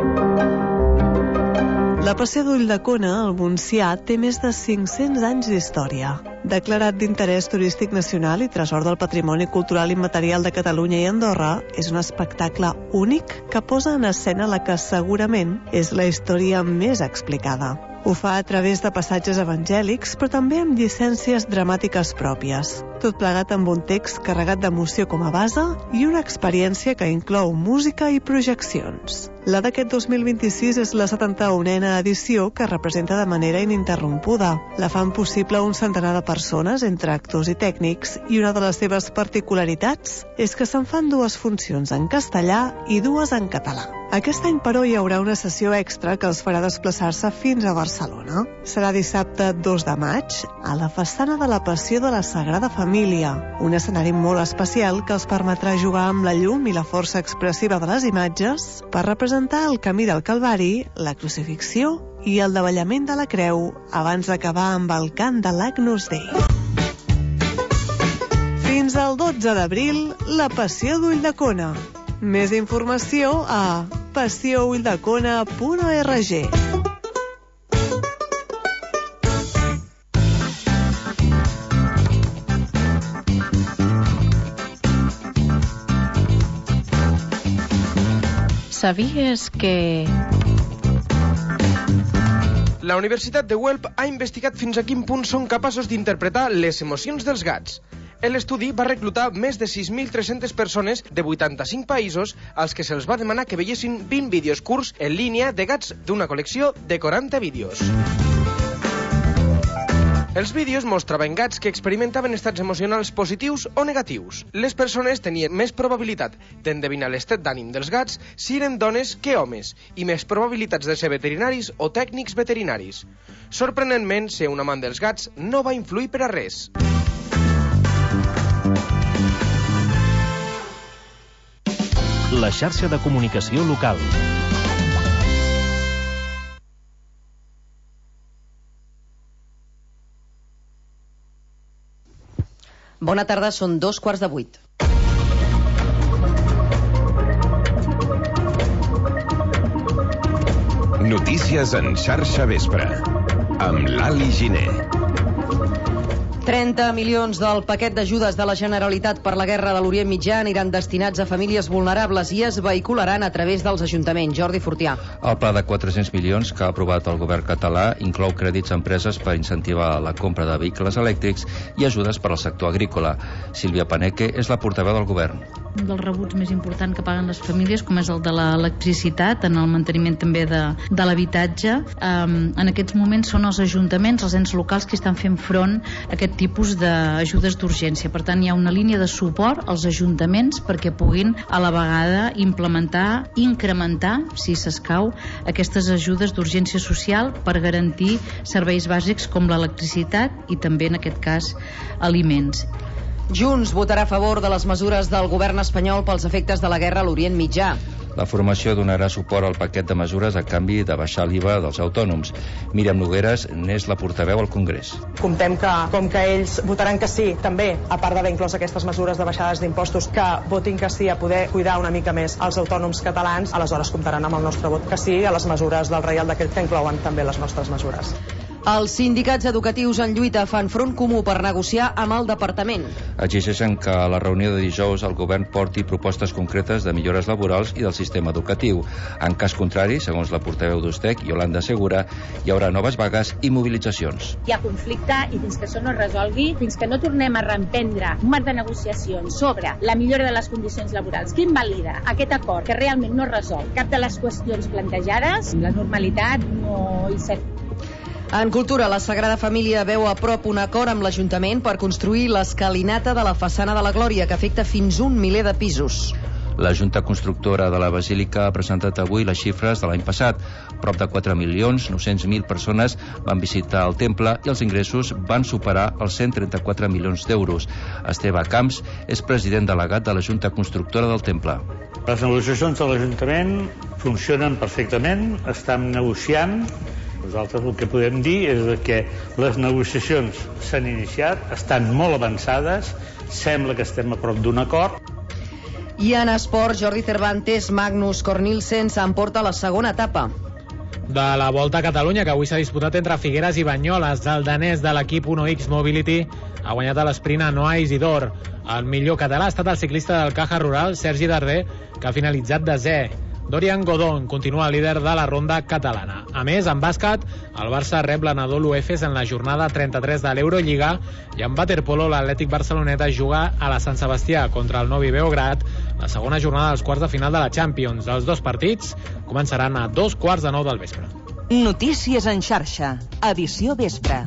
La Passió d'Ulldecona, al Montsià, té més de 500 anys d'història. Declarat d'interès turístic nacional i tresor del patrimoni cultural immaterial de Catalunya i Andorra, és un espectacle únic que posa en escena la que segurament és la història més explicada. Ho fa a través de passatges evangèlics, però també amb llicències dramàtiques pròpies. Tot plegat amb un text carregat d'emoció com a base i una experiència que inclou música i projeccions. La d'aquest 2026 és la 71a edició que representa de manera ininterrompuda. La fan possible un centenar de persones, entre actors i tècnics, i una de les seves particularitats és que se'n fan 2 funcions en castellà i 2 en català. Aquest any, però, hi haurà una sessió extra que els farà desplaçar-se fins a Barcelona. Serà dissabte 2 de maig, a la façana de la Passió de la Sagrada Família, un escenari molt especial que els permetrà jugar amb la llum i la força expressiva de les imatges per representar el camí del Calvari, la crucifixió i el davallament de la creu abans d'acabar amb el cant de l'Agnus Dei. Fins al 12 d'abril, la Passió d'Ulldecona. Més informació a passioulldecona.org. ¿Sabías que La Universitat de Guelph ha investigat fins a quin punt són capaços d'interpretar les emocions dels gats. L'estudi va reclutar més de 6.300 persones de 85 països als que se'ls va demanar que veiessin 20 vídeos curts en línia de gats d'una col·lecció de 40 vídeos. Els vídeos mostraven gats que experimentaven estats emocionals positius o negatius. Les persones tenien més probabilitat d'endevinar l'estat d'ànim dels gats si eren dones que homes i més probabilitats de ser veterinaris o tècnics veterinaris. Sorprenentment, ser un amant dels gats no va influir per a res. La xarxa de comunicació local. Bona tarda, són 7:45. Notícies en xarxa vespre, amb l'Ali Giner. 30 milions del paquet d'ajudes de la Generalitat per la guerra de l'Orient Mitjà aniran destinats a famílies vulnerables i es vehicularan a través dels ajuntaments. Jordi Fortià. El pla de 400 milions que ha aprovat el govern català inclou crèdits a empreses per incentivar la compra de vehicles elèctrics i ajudes per al sector agrícola. Sílvia Paneque és la portaveu del govern. Un dels rebuts més importants que paguen les famílies, com és el de l'electricitat, en el manteniment també de l'habitatge. En aquests moments són els ajuntaments, els ens locals, que estan fent front a aquest tipus d'ajudes d'urgència. Per tant, hi ha una línia de suport als ajuntaments perquè puguin a la vegada implementar, incrementar, si s'escau, aquestes ajudes d'urgència social per garantir serveis bàsics com l'electricitat i també, en aquest cas, aliments. Junts votarà a favor de les mesures del govern espanyol pels efectes de la guerra a l'Orient Mitjà. La formació donarà suport al paquet de mesures a canvi de baixar l'IVA dels autònoms. Míriam Nogueras n'és la portaveu al Congrés. Comptem que, com que ells votaran que sí, també, a part d'haver inclòs aquestes mesures de baixades d'impostos, que votin que sí a poder cuidar una mica més els autònoms catalans, aleshores comptaran amb el nostre vot que sí a les mesures del Reial Decret que inclouen també les nostres mesures. Els sindicats educatius en lluita fan front comú per negociar amb el departament. Exigeixen que a la reunió de dijous el govern porti propostes concretes de millores laborals i del sistema educatiu. En cas contrari, segons la portaveu d'Ustec, Yolanda Segura, hi haurà noves vagues i mobilitzacions. Hi ha conflicte i fins que això no es resolgui, fins que no tornem a reemprendre un marc de negociacions sobre la millora de les condicions laborals que invalida aquest acord que realment no resol cap de les qüestions plantejades, la normalitat no hi serà. En cultura, la Sagrada Família veu a prop un acord amb l'Ajuntament per construir l'escalinata de la façana de la Glòria, que afecta fins un miler de pisos. La Junta Constructora de la Basílica ha presentat avui les xifres de l'any passat. Prop de 4.900.000 persones van visitar el temple i els ingressos van superar els 134 milions d'euros. Esteve Camps és president delegat de la Junta Constructora del temple. Les negociacions de l'Ajuntament funcionen perfectament, estem negociant. Nosaltres el que podem dir és que les negociacions s'han iniciat, estan molt avançades, sembla que estem a prop d'un acord. I en esport, Jordi Cervantes, Magnus Cornilsen s'emporta la segona etapa de la Volta a Catalunya, que avui s'ha disputat entre Figueres i Banyoles. El danès de l'equip 1X Mobility ha guanyat a l'esprint a Noa Isidor. El millor català ha estat el ciclista del Caja Rural, Sergi Darder, que ha finalitzat desè. Dorian Godon continua líder de la ronda catalana. A més, en bàsquet, el Barça rep l'Anadolu Efes en la jornada 33 de l'Eurolliga i en waterpolo l'Atlètic Barceloneta juga a la Sant Sebastià contra el Novi Beograd la segona jornada dels quarts de final de la Champions. Els dos partits començaran a 9:15 del vespre. Notícies en xarxa, edició vespre.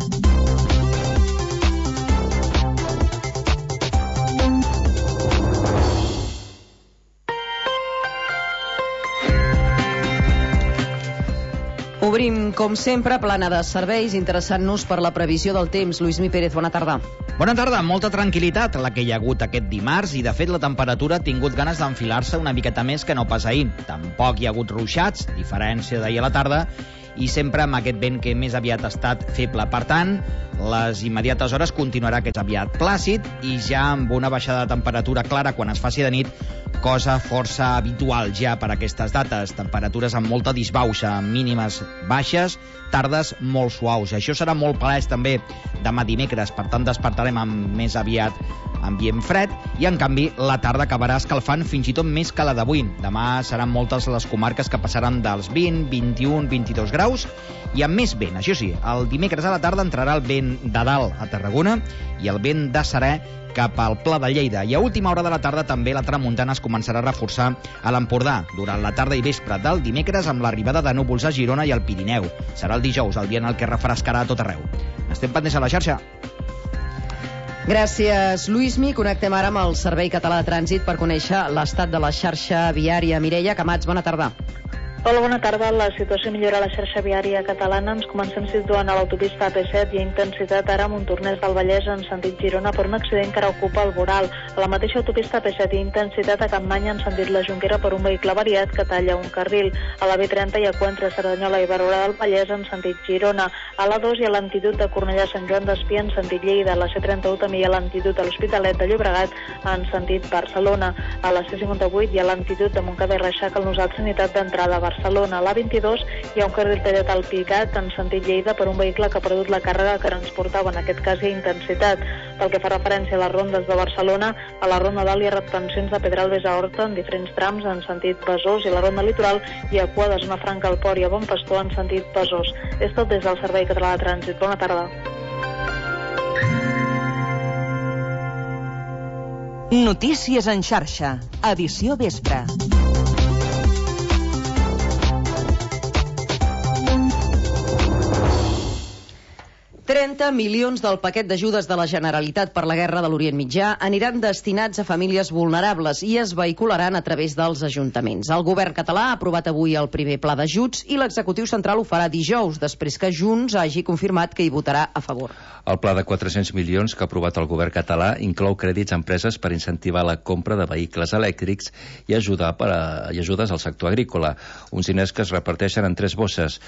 Obrim, com sempre, plana de serveis, interessant-nos per la previsió del temps. Lluís Pérez, bona tarda. Bona tarda, molta tranquil·litat la que hi ha hagut aquest dimarts i, de fet, la temperatura ha tingut ganes d'enfilar-se una miqueta més que no pas ahir. Tampoc hi ha hagut ruixats, diferència d'ahir a la tarda, i sempre amb aquest vent que més aviat ha estat feble. Per tant, les immediates hores continuarà aquest aviat plàcid i ja amb una baixada de temperatura clara quan es faci de nit, cosa força habitual ja per aquestes dates. Temperatures amb molta disbauxa, mínimes baixes, tardes molt suaus. Això serà molt palès també demà dimecres, per tant despertarem amb més aviat ambient fred, i en canvi la tarda acabarà escalfant fins i tot més que la d'avui. Demà seran moltes les comarques que passaran dels 20, 21, 22 graus i amb més vent. Això sí, el dimecres a la tarda entrarà el vent de dalt a Tarragona i el vent de serè cap al Pla de Lleida. I a última hora de la tarda també la tramuntana es començarà a reforçar a l'Empordà durant la tarda i vespre del dimecres amb l'arribada de núvols a Girona i al Pirineu. Serà el dijous, el dia en el que refrescarà a tot arreu. Estem pendents a la xarxa. Gràcies, Lluïsmi. Connectem ara amb el Servei Català de Trànsit per conèixer l'estat de la xarxa viària. Mireia Camats, bona tarda. Hola, bona tarda. La situació millora a la xarxa viària catalana. Ens comencem situant a l'autopista AP7 i a intensitat ara a Montornès del Vallès en sentit Girona per un accident que ara ocupa el voral. A la mateixa autopista AP7 i intensitat a Campmany en sentit la Jonquera per un vehicle variat que talla un carril. A la B30 hi ha entre Cerdanyola i Barberà del Vallès en sentit Girona. A la 2 hi ha l'antitud de Cornellà Sant Joan d'Espí en sentit Lleida. A la C31 també hi ha l'antitud a l'Hospitalet de Llobregat en sentit Barcelona. A la C58 hi ha l'antitud de Montcada i Reixac al Nosal Sanitat d'entrada a Barcelona. A l'A22 hi ha un carril tallat al Picat en sentit Lleida per un vehicle que ha perdut la càrrega que transportava, en aquest cas hi ha intensitat. Pel que fa referència a les rondes de Barcelona, a la ronda dalt hi ha retencions de Pedralbes a Horta en diferents trams en sentit Besòs i a la ronda litoral hi ha cua de Zona Franca al Port i a Bon Pastor en sentit Besòs. És tot des del Servei Català de Trànsit. Bona tarda. Notícies en xarxa. Edició vespre. 30 milions del paquet d'ajudes de la Generalitat per la Guerra de l'Orient Mitjà aniran destinats a famílies vulnerables i es vehicularan a través dels ajuntaments. El govern català ha aprovat avui el primer pla d'ajuts i l'executiu central ho farà dijous, després que Junts hagi confirmat que hi votarà a favor. El pla de 400 milions que ha aprovat el govern català inclou crèdits a empreses per incentivar la compra de vehicles elèctrics i ajudes al sector agrícola. Uns diners que es reparteixen en 3 bosses.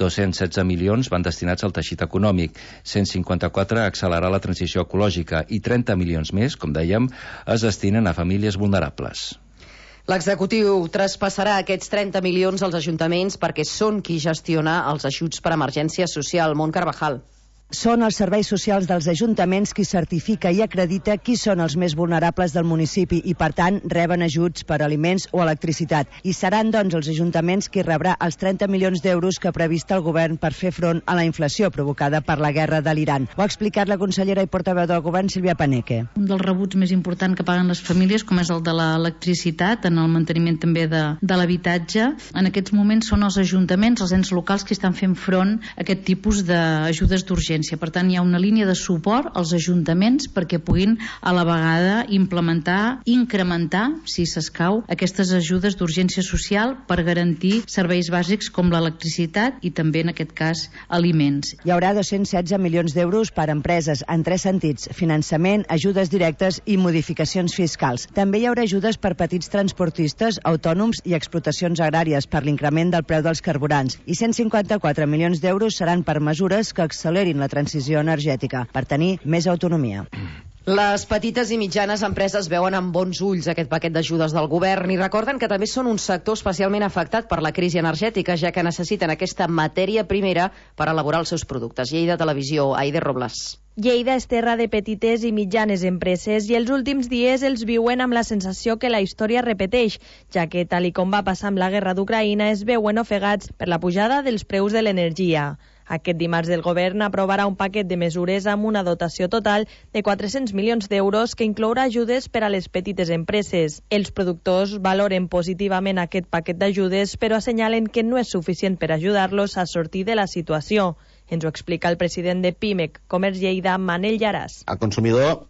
216 milions van destinats al teixit econòmic, 154 a accelerar la transició ecològica i 30 milions més, com dèiem, es destinen a famílies vulnerables. L'executiu traspassarà aquests 30 milions als ajuntaments perquè són qui gestiona els ajuts per emergència social. Mont Carvajal. Són els serveis socials dels ajuntaments qui certifica i acredita qui són els més vulnerables del municipi i, per tant, reben ajuts per aliments o electricitat. I seran, doncs, els ajuntaments qui rebrà els 30 milions d'euros que ha previst el govern per fer front a la inflació provocada per la guerra de l'Iran. Ho ha explicat la consellera i portaveu del govern, Sílvia Paneque. Un dels rebuts més importants que paguen les famílies, com és el de l'electricitat, en el manteniment també de l'habitatge, en aquests moments són els ajuntaments, els ens locals que estan fent front a aquest tipus d'ajudes d'urgència. Per tant, hi ha una línia de suport als ajuntaments perquè puguin a la vegada implementar, incrementar, si s'escau, aquestes ajudes d'urgència social per garantir serveis bàsics com l'electricitat i també, en aquest cas, aliments. Hi haurà 216 milions d'euros per a empreses en 3 sentits: finançament, ajudes directes i modificacions fiscals. També hi haurà ajudes per petits transportistes, autònoms i explotacions agràries per l'increment del preu dels carburants. I 154 milions d'euros seran per mesures que accelerin la transició energètica, per tenir més autonomia. Les petites i mitjanes empreses veuen amb bons ulls aquest paquet d'ajudes del govern i recorden que també són un sector especialment afectat per la crisi energètica, ja que necessiten aquesta matèria primera per elaborar els seus productes. Lleida Televisió, Aide Robles. Lleida és terra de petites i mitjanes empreses i els últims dies els viuen amb la sensació que la història repeteix, ja que, tal i com va passar amb la guerra d'Ucraïna, es veuen ofegats per la pujada dels preus de l'energia. Aquest dimarts el govern aprovarà un paquet de mesures amb una dotació total de 400 milions d'euros que inclourà ajudes per a les petites empreses. Els productors valoren positivament aquest paquet d'ajudes, però assenyalen que no és suficient per ajudar-los a sortir de la situació. Ens ho explica el president de PIMEC Comerç Lleida, Manel Llaràs. El consumidor,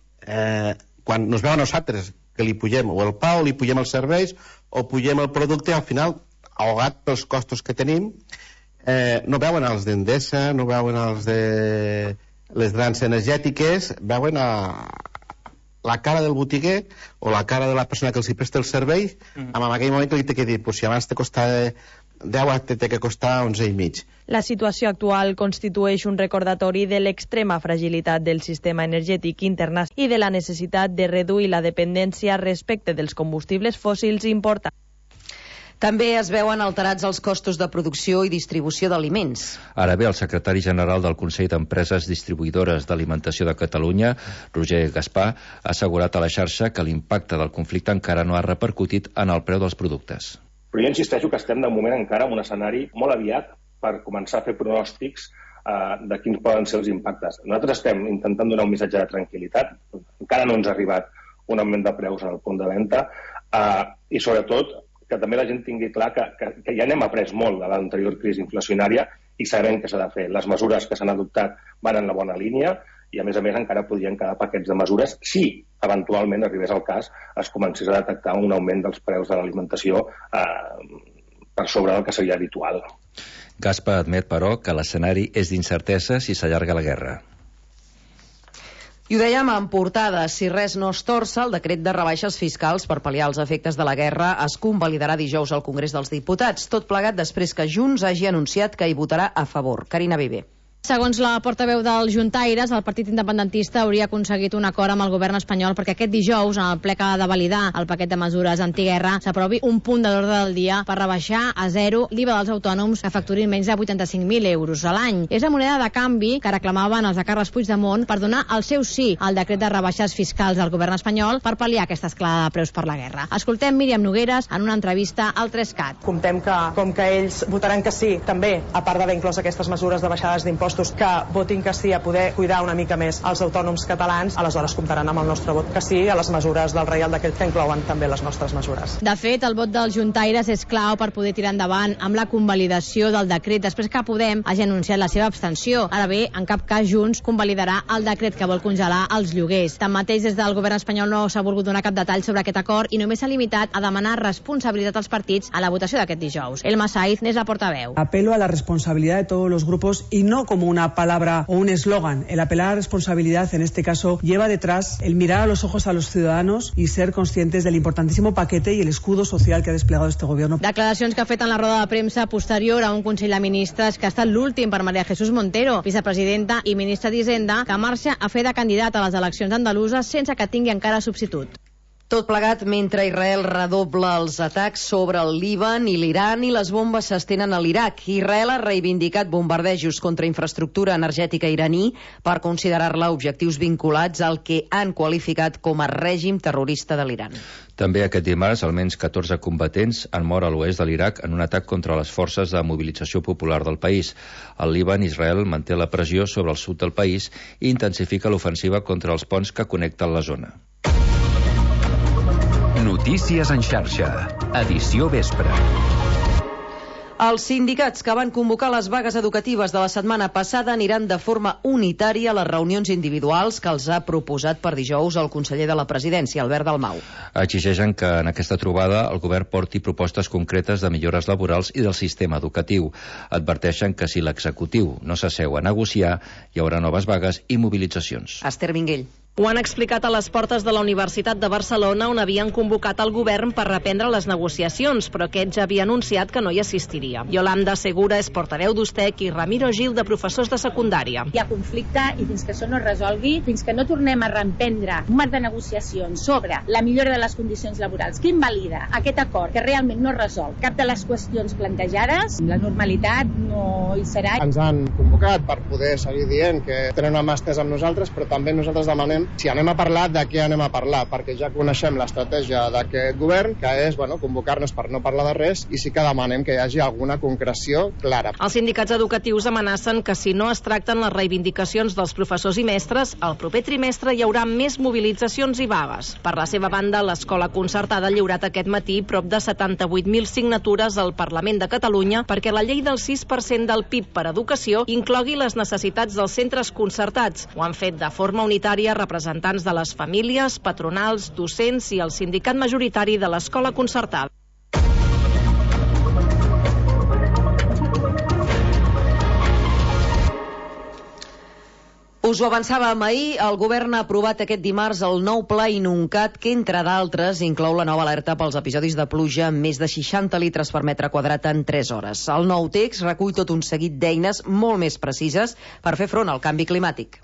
quan nos veu a nosaltres que li pugem o el pa o li pugem els serveis o pugem el producte, al final, ahogat pels costos que tenim, no veuen els d'Endesa, no veuen els de les grans energètiques, veuen la cara del botiguer o la cara de la persona que els hi presta el servei, en aquell moment que li té que dir, si abans te costava 10 té que costar 11,5. La situació actual constitueix un recordatori de l'extrema fragilitat del sistema energètic internacional i de la necessitat de reduir la dependència respecte dels combustibles fòssils importats. També es veuen alterats els costos de producció i distribució d'aliments. Ara bé, el secretari general del Consell d'Empreses Distribuïdores d'Alimentació de Catalunya, Roger Gaspar, ha assegurat a la xarxa que l'impacte del conflicte encara no ha repercutit en el preu dels productes. Però jo insisteixo que estem de moment encara en un escenari molt aviat per començar a fer pronòstics de quins poden ser els impactes. Nosaltres estem intentant donar un missatge de tranquil·litat. Encara no ens ha arribat un augment de preus en el punt de venda i, sobretot, que també la gent tingui clar que ja n'hem après molt de l'anterior crisi inflacionària i sabem què s'ha de fer. Les mesures que s'han adoptat van en la bona línia i, a més, encara podrien quedar paquets de mesures si, eventualment, arribés al cas, es comencés a detectar un augment dels preus de l'alimentació per sobre del que seria habitual. Gaspar admet, però, que l'escenari és d'incertesa si s'allarga la guerra. I ho dèiem en portada, si res no es torça, el decret de rebaixes fiscals per pal·liar els efectes de la guerra es convalidarà dijous al Congrés dels Diputats, tot plegat després que Junts hagi anunciat que hi votarà a favor. Carina Viver. Segons la portaveu dels Juntaires, el partit independentista hauria aconseguit un acord amb el govern espanyol perquè aquest dijous, en el ple que ha de validar el paquet de mesures antiguerra, s'aprovi un punt de l'ordre del dia per rebaixar a zero l'IVA dels autònoms que facturin menys de 85.000 euros a l'any. És la moneda de canvi que reclamaven els de Carles Puigdemont per donar el seu sí al decret de rebaixes fiscals del govern espanyol per pal·liar aquesta escalada de preus per la guerra. Escoltem Míriam Nogueres en una entrevista al 3CAT. Comptem que, com que ells votaran que sí, també, a part d'haver inclòs aquestes mesures de baixades d'impostos, que votin que sí a poder cuidar una mica més els autònoms catalans, aleshores comptaran amb el nostre vot que sí a les mesures del Reial Decret que inclouen també les nostres mesures. De fet, el vot dels Juntaires és clau per poder tirar endavant amb la convalidació del decret després que Podem hagi anunciat la seva abstenció. Ara bé, en cap cas Junts convalidarà el decret que vol congelar els lloguers. Tanmateix, des del govern espanyol no s'ha volgut donar cap detall sobre aquest acord i només s'ha limitat a demanar responsabilitat als partits a la votació d'aquest dijous. Elma Saiz n'és la portaveu. Apelo a la responsabilidad de todos los grupos y no como una palabra o un eslogan. El apelar a la responsabilidad en este caso lleva detrás el mirar a los ojos a los ciudadanos y ser conscientes del importantísimo paquete y el escudo social que ha desplegado este gobierno. Declaracions que ha fet en la roda de premsa posterior a un Consell de Ministres que ha estat l'últim per María Jesús Montero, vicepresidenta i ministra d'Hisenda, que marxa a fer de candidat a les eleccions andaluses sense que tingui encara substitut. Tot plegat mentre Israel redobla els atacs sobre el Líban i l'Iran i les bombes s'estenen a l'Iraq. Israel ha reivindicat bombardejos contra infraestructura energètica iraní per considerar-la objectius vinculats al que han qualificat com a règim terrorista de l'Iran. També aquest dimarts, almenys 14 combatents han mort a l'oest de l'Iraq en un atac contra les forces de mobilització popular del país. Al Líban, Israel manté la pressió sobre el sud del país i intensifica l'ofensiva contra els ponts que connecten la zona. Notícies en xarxa, edició vespre. Els sindicats que van convocar les vagues educatives de la setmana passada aniran de forma unitària a les reunions individuals que els ha proposat per dijous el conseller de la Presidència, Albert Dalmau. Exigeixen que en aquesta trobada el govern porti propostes concretes de millores laborals i del sistema educatiu. Adverteixen que si l'executiu no s'asseu a negociar, hi haurà noves vagues i mobilitzacions. Esther Minguell. Ho han explicat a les portes de la Universitat de Barcelona, on havien convocat el govern per reprendre les negociacions, però aquest ja havia anunciat que no hi assistiria. Yolanda Segura és portaveu d'Ustec i Ramiro Gil, de professors de secundària. Hi ha conflicte i fins que això no es resolgui, fins que no tornem a reemprendre un marc de negociacions sobre la millora de les condicions laborals que invalida aquest acord, que realment no resol cap de les qüestions plantejades, la normalitat no hi serà. Ens han convocat per poder seguir dient que tenen una mà estesa amb nosaltres, però també nosaltres demanem si anem a parlar, de què anem a parlar, perquè ja coneixem l'estratègia d'aquest govern, que és convocar-nos per no parlar de res, i sí que demanem que hi hagi alguna concreció clara. Els sindicats educatius amenacen que si no es tracten les reivindicacions dels professors i mestres, el proper trimestre hi haurà més mobilitzacions i vagues. Per la seva banda, l'Escola Concertada ha lliurat aquest matí prop de 78.000 signatures al Parlament de Catalunya perquè la llei del 6% del PIB per educació inclogui les necessitats dels centres concertats. Ho han fet de forma unitària representants de les famílies, patronals, docents i el sindicat majoritari de l'Escola Concertada. Us ho avançàvem ahir, el govern ha aprovat aquest dimarts el nou pla Inuncat que, entre d'altres, inclou la nova alerta pels episodis de pluja amb més de 60 litres per metre quadrat en 3 hores. El nou text recull tot un seguit d'eines molt més precises per fer front al canvi climàtic.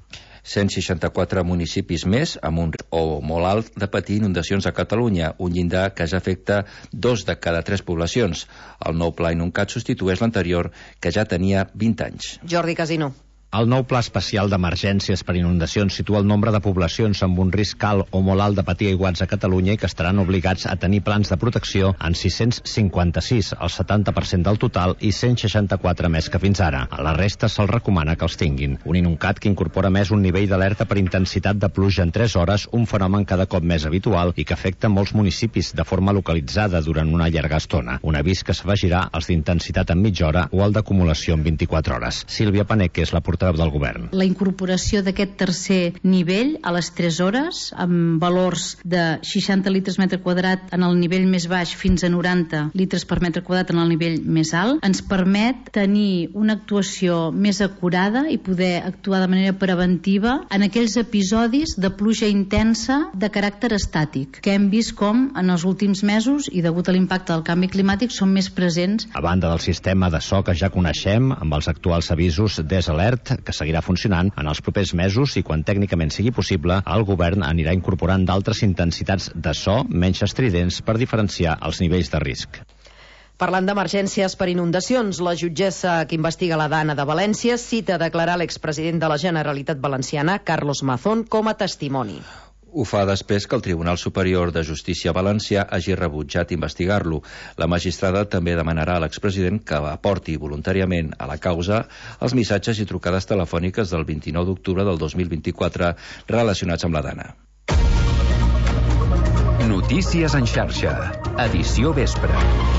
164 municipis més amb un risc o molt alt de patir inundacions a Catalunya, un llindar que ja afecta 2 de cada 3 poblacions. El nou pla Inuncat substitueix l'anterior, que ja tenia 20 anys. Jordi Casino. El nou pla especial d'emergències per inundacions situa el nombre de poblacions amb un risc alt o molt alt de patir aiguats a Catalunya i que estaran obligats a tenir plans de protecció en 656, el 70% del total, i 164 més que fins ara. A la resta se'ls recomana que els tinguin. Un Inuncat que incorpora més un nivell d'alerta per intensitat de pluja en 3 hores, un fenomen cada cop més habitual i que afecta molts municipis de forma localitzada durant una llarga estona. Un avís que s'afegirà als d'intensitat en mitja hora o al d'acumulació en 24 hores. Sílvia Paneque és la portaveu del govern. La incorporació d'aquest tercer nivell a les 3 hores, amb valors de 60 litres metre quadrat en el nivell més baix fins a 90 litres per metre quadrat en el nivell més alt, ens permet tenir una actuació més acurada i poder actuar de manera preventiva en aquells episodis de pluja intensa de caràcter estàtic, que hem vist com en els últims mesos i degut a l'impacte del canvi climàtic són més presents. A banda del sistema de so que ja coneixem, amb els actuals avisos d'Alert, que seguirà funcionant en els propers mesos i quan tècnicament sigui possible, el govern anirà incorporant d'altres intensitats de so menys estridents per diferenciar els nivells de risc. Parlant d'emergències per inundacions, la jutgessa que investiga la Dana de València cita a declarar l'expresident de la Generalitat Valenciana, Carlos Mazón, com a testimoni. Ho fa després que el Tribunal Superior de Justícia Valencià hagi rebutjat investigar-lo. La magistrada també demanarà a l'expresident que aporti voluntàriament a la causa els missatges i trucades telefòniques del 29 d'octubre del 2024 relacionats amb la Dana. Notícies en xarxa. Edició vespre.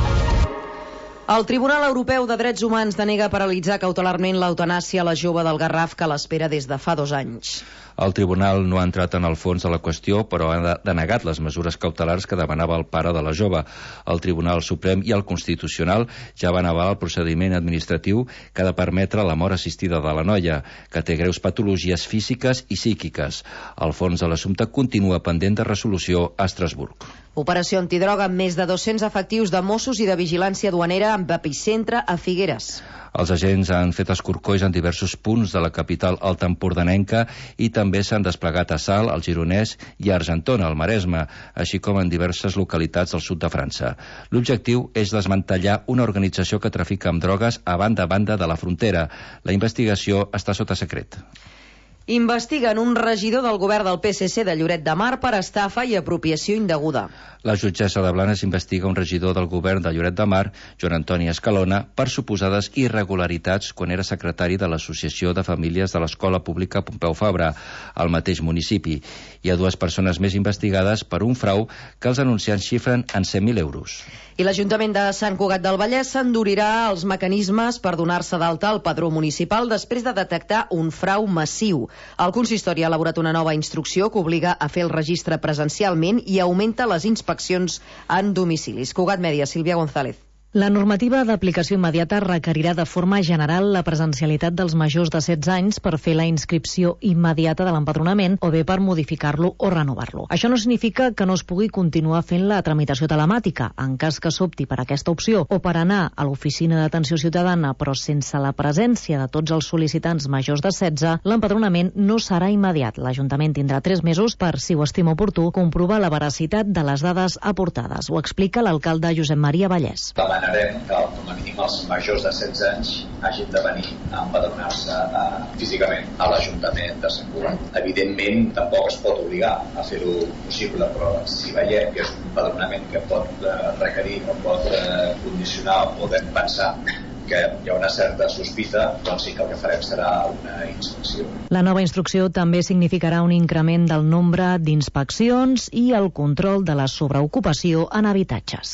El Tribunal Europeu de Drets Humans denega paralitzar cautelarment l'eutanàsia a la jove del Garraf que l'espera des de fa 2 anys. El tribunal no ha entrat en el fons de la qüestió, però ha denegat les mesures cautelars que demanava el pare de la jove. El Tribunal Suprem i el Constitucional ja van avalar el procediment administratiu que ha de permetre la mort assistida de la noia, que té greus patologies físiques i psíquiques. El fons de l'assumpte continua pendent de resolució a Estrasburg. Operació antidroga amb més de 200 efectius de Mossos i de vigilància duanera amb epicentre a Figueres. Els agents han fet escorcolls en diversos punts de la capital altaempordanenca i també s'han desplegat a Salt, al Gironès i a Argentona, al Maresme, així com en diverses localitats del sud de França. L'objectiu és desmantellar una organització que trafica amb drogues a banda de la frontera. La investigació està sota secret. Investiguen un regidor del govern del PSC de Lloret de Mar per estafa i apropiació indeguda. La jutgessa de Blanes investiga un regidor del govern de Lloret de Mar, Joan Antoni Escalona, per suposades irregularitats quan era secretari de l'Associació de Famílies de l'Escola Pública Pompeu Fabra, al mateix municipi. Hi ha 2 persones més investigades per un frau que els anunciants xifren en 100.000 euros. I l'Ajuntament de Sant Cugat del Vallès s'endurirà els mecanismes per donar-se d'alta al padró municipal després de detectar un frau massiu. El consistori ha elaborat una nova instrucció que obliga a fer el registre presencialment i augmenta les inspeccions en domicilis. Cugat Mèdia, Sílvia González. La normativa d'aplicació immediata requerirà de forma general la presencialitat dels majors de 16 anys per fer la inscripció immediata de l'empadronament o bé per modificar-lo o renovar-lo. Això no significa que no es pugui continuar fent la tramitació telemàtica, en cas que s'opti per aquesta opció, o per anar a l'oficina d'atenció ciutadana però sense la presència de tots els sol·licitants majors de 16, l'empadronament no serà immediat. L'Ajuntament tindrà 3 mesos per, si ho estima oportú, comprovar la veracitat de les dades aportades. Ho explica l'alcalde Josep Maria Vallès. Demanarem que com a mínim els majors de 16 anys hagin de venir a empadronar-se físicament a l'Ajuntament de Sant Cugat. Evidentment, tampoc es pot obligar a fer-ho possible, però si veiem que és un empadronament que pot requerir o pot condicionar o podem pensar que hi ha una certa sospita, doncs sí que el que farem serà una inspecció. La nova instrucció també significarà un increment del nombre d'inspeccions i el control de la sobreocupació en habitatges.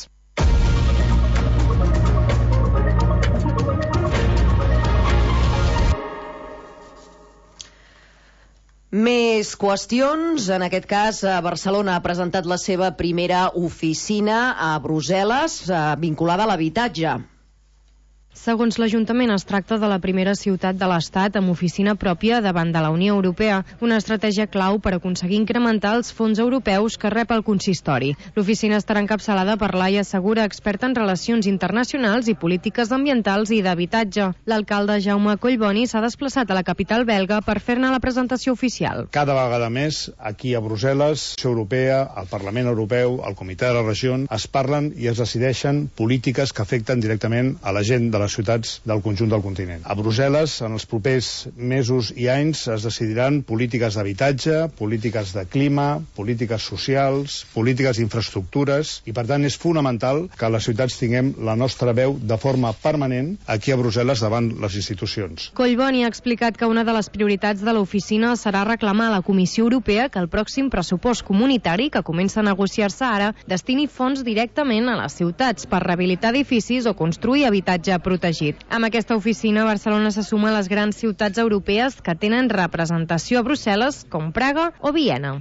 Més qüestions. En aquest cas, Barcelona ha presentat la seva primera oficina a Brussel·les vinculada a l'habitatge. Segons l'Ajuntament, es tracta de la primera ciutat de l'Estat amb oficina pròpia davant de la Unió Europea, una estratègia clau per aconseguir incrementar els fons europeus que rep el consistori. L'oficina estarà encapçalada per Laia Segura, experta en relacions internacionals i polítiques ambientals i d'habitatge. L'alcalde Jaume Collboni s'ha desplaçat a la capital belga per fer-ne la presentació oficial. Cada vegada més, aquí a Brussel·les, la Unió Europea, el Parlament Europeu, el Comitè de la Regió, es parlen i es decideixen polítiques que afecten directament a la gent de les ciutats del conjunt del continent. A Brussel·les, en els propers mesos i anys, es decidiran polítiques d'habitatge, polítiques de clima, polítiques socials, polítiques d'infraestructures, i per tant és fonamental que les ciutats tinguem la nostra veu de forma permanent aquí a Brussel·les davant les institucions. Collboni ha explicat que una de les prioritats de l'oficina serà reclamar a la Comissió Europea que el pròxim pressupost comunitari, que comença a negociar-se ara, destini fons directament a les ciutats per rehabilitar edificis o construir habitatge protegit. Amb aquesta oficina, Barcelona se suma a les grans ciutats europees que tenen representació a Brussel·les, com Praga o Viena.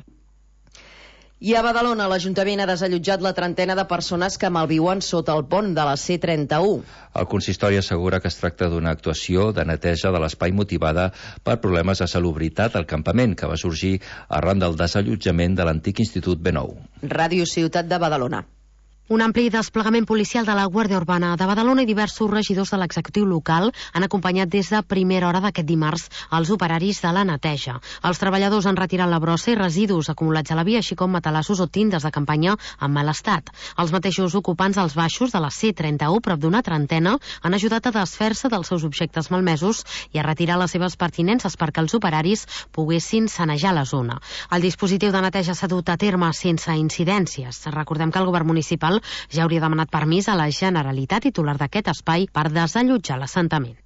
I a Badalona, l'Ajuntament ha desallotjat la trentena de persones que malviuen sota el pont de la C31. El consistori assegura que es tracta d'una actuació de neteja de l'espai motivada per problemes de salubritat al campament que va sorgir arran del desallotjament de l'antic Institut B9. Ràdio Ciutat de Badalona. Un ampli desplegament policial de la Guàrdia Urbana de Badalona i diversos regidors de l'executiu local han acompanyat des de primera hora d'aquest dimarts els operaris de la neteja. Els treballadors han retirat la brossa i residus acumulats a la via, així com matalassos o tintes de campanya en mal estat. Els mateixos ocupants dels baixos de la C31, prop d'una trentena, han ajudat a desfer-se dels seus objectes malmesos i a retirar les seves pertinences perquè els operaris poguessin sanejar la zona. El dispositiu de neteja s'ha dut a terme sense incidències. Recordem que el govern municipal ja hauria demanat permís a la Generalitat, titular d'aquest espai, per desallotjar l'assentament.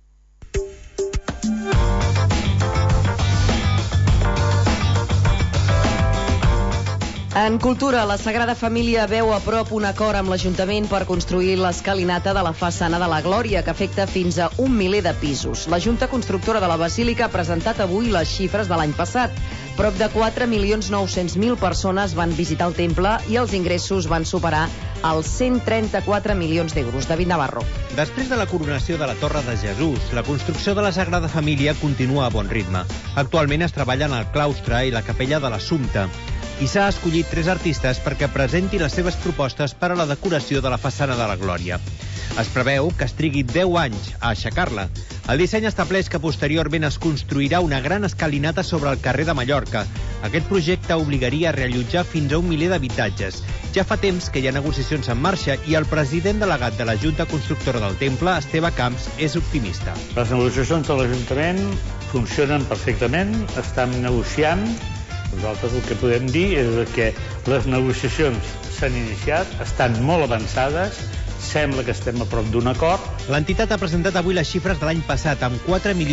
En cultura, la Sagrada Família veu a prop un acord amb l'Ajuntament per construir l'escalinata de la façana de la Glòria, que afecta fins a 1 miler de pisos. La Junta Constructora de la Basílica ha presentat avui les xifres de l'any passat. Prop de 4.900.000 persones van visitar el temple i els ingressos van superar els 134 milions d'euros. David Navarro. Després de la coronació de la Torre de Jesús, la construcció de la Sagrada Família continua a bon ritme. Actualment es treballa en el claustre i la capella de l'Assumpte, i s'ha escollit 3 artistes perquè presentin les seves propostes per a la decoració de la façana de la Glòria. Es preveu que es trigui 10 anys a aixecar-la. El disseny estableix que posteriorment es construirà una gran escalinata sobre el carrer de Mallorca. Aquest projecte obligaria a reallotjar fins a 1 miler d'habitatges. Ja fa temps que hi ha negociacions en marxa i el president delegat de la Junta Constructora del Temple, Esteve Camps, és optimista. Les negociacions de l'Ajuntament funcionen perfectament, estan negociant. Nosaltres el que podem dir és que les negociacions s'han iniciat, estan molt avançades, sembla que estem a prop d'un acord. L'entitat ha presentat avui les xifres de l'any passat, amb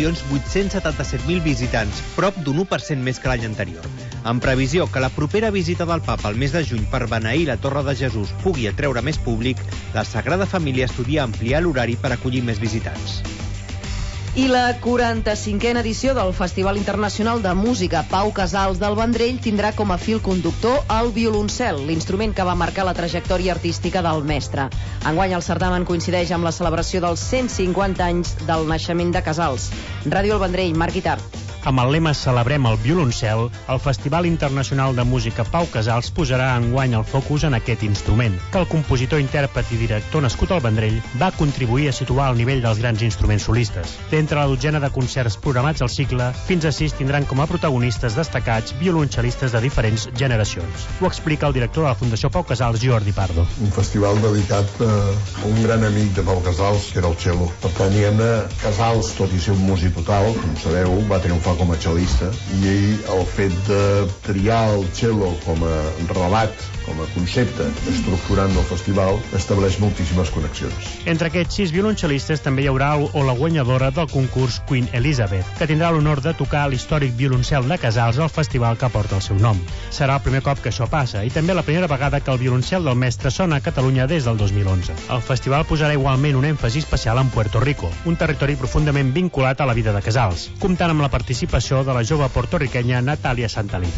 4.877.000 visitants, prop d'un 1% més que l'any anterior. En previsió que la propera visita del papa al mes de juny per beneir la Torre de Jesús pugui atreure més públic, la Sagrada Família estudia ampliar l'horari per acollir més visitants. I la 45a edició del Festival Internacional de Música Pau Casals del Vendrell tindrà com a fil conductor el violoncel, l'instrument que va marcar la trajectòria artística del mestre. Enguany el certamen coincideix amb la celebració dels 150 anys del naixement de Casals. Ràdio El Vendrell, Marc Guitart. Amb el lema Celebrem el violoncel, el Festival Internacional de Música Pau Casals posarà enguany el focus en aquest instrument, que el compositor, intèrpret i director nascut al Vendrell va contribuir a situar al nivell dels grans instruments solistes. D'entre la dotzena de concerts programats al cicle, fins a 6 tindran com a protagonistes destacats violoncel·listes de diferents generacions. Ho explica el director de la Fundació Pau Casals, Jordi Pardo. Un festival dedicat a un gran amic de Pau Casals, que era el cello. Per tant, Casals, tot i ser un músic total, com sabeu, va triomfar com a cel·lista, i el fet de triar el cello com a relat, com a concepte estructurant del festival, estableix moltíssimes connexions. Entre aquests 6 violoncel·listes també hi haurà la guanyadora del concurs Queen Elizabeth, que tindrà l'honor de tocar l'històric violoncel de Casals al festival que porta el seu nom. Serà el primer cop que això passa i també la primera vegada que el violoncel del mestre sona a Catalunya des del 2011. El festival posarà igualment un èmfasi especial en Puerto Rico, un territori profundament vinculat a la vida de Casals, comptant amb la participació de la jove portorriquenya Natàlia Santaliz.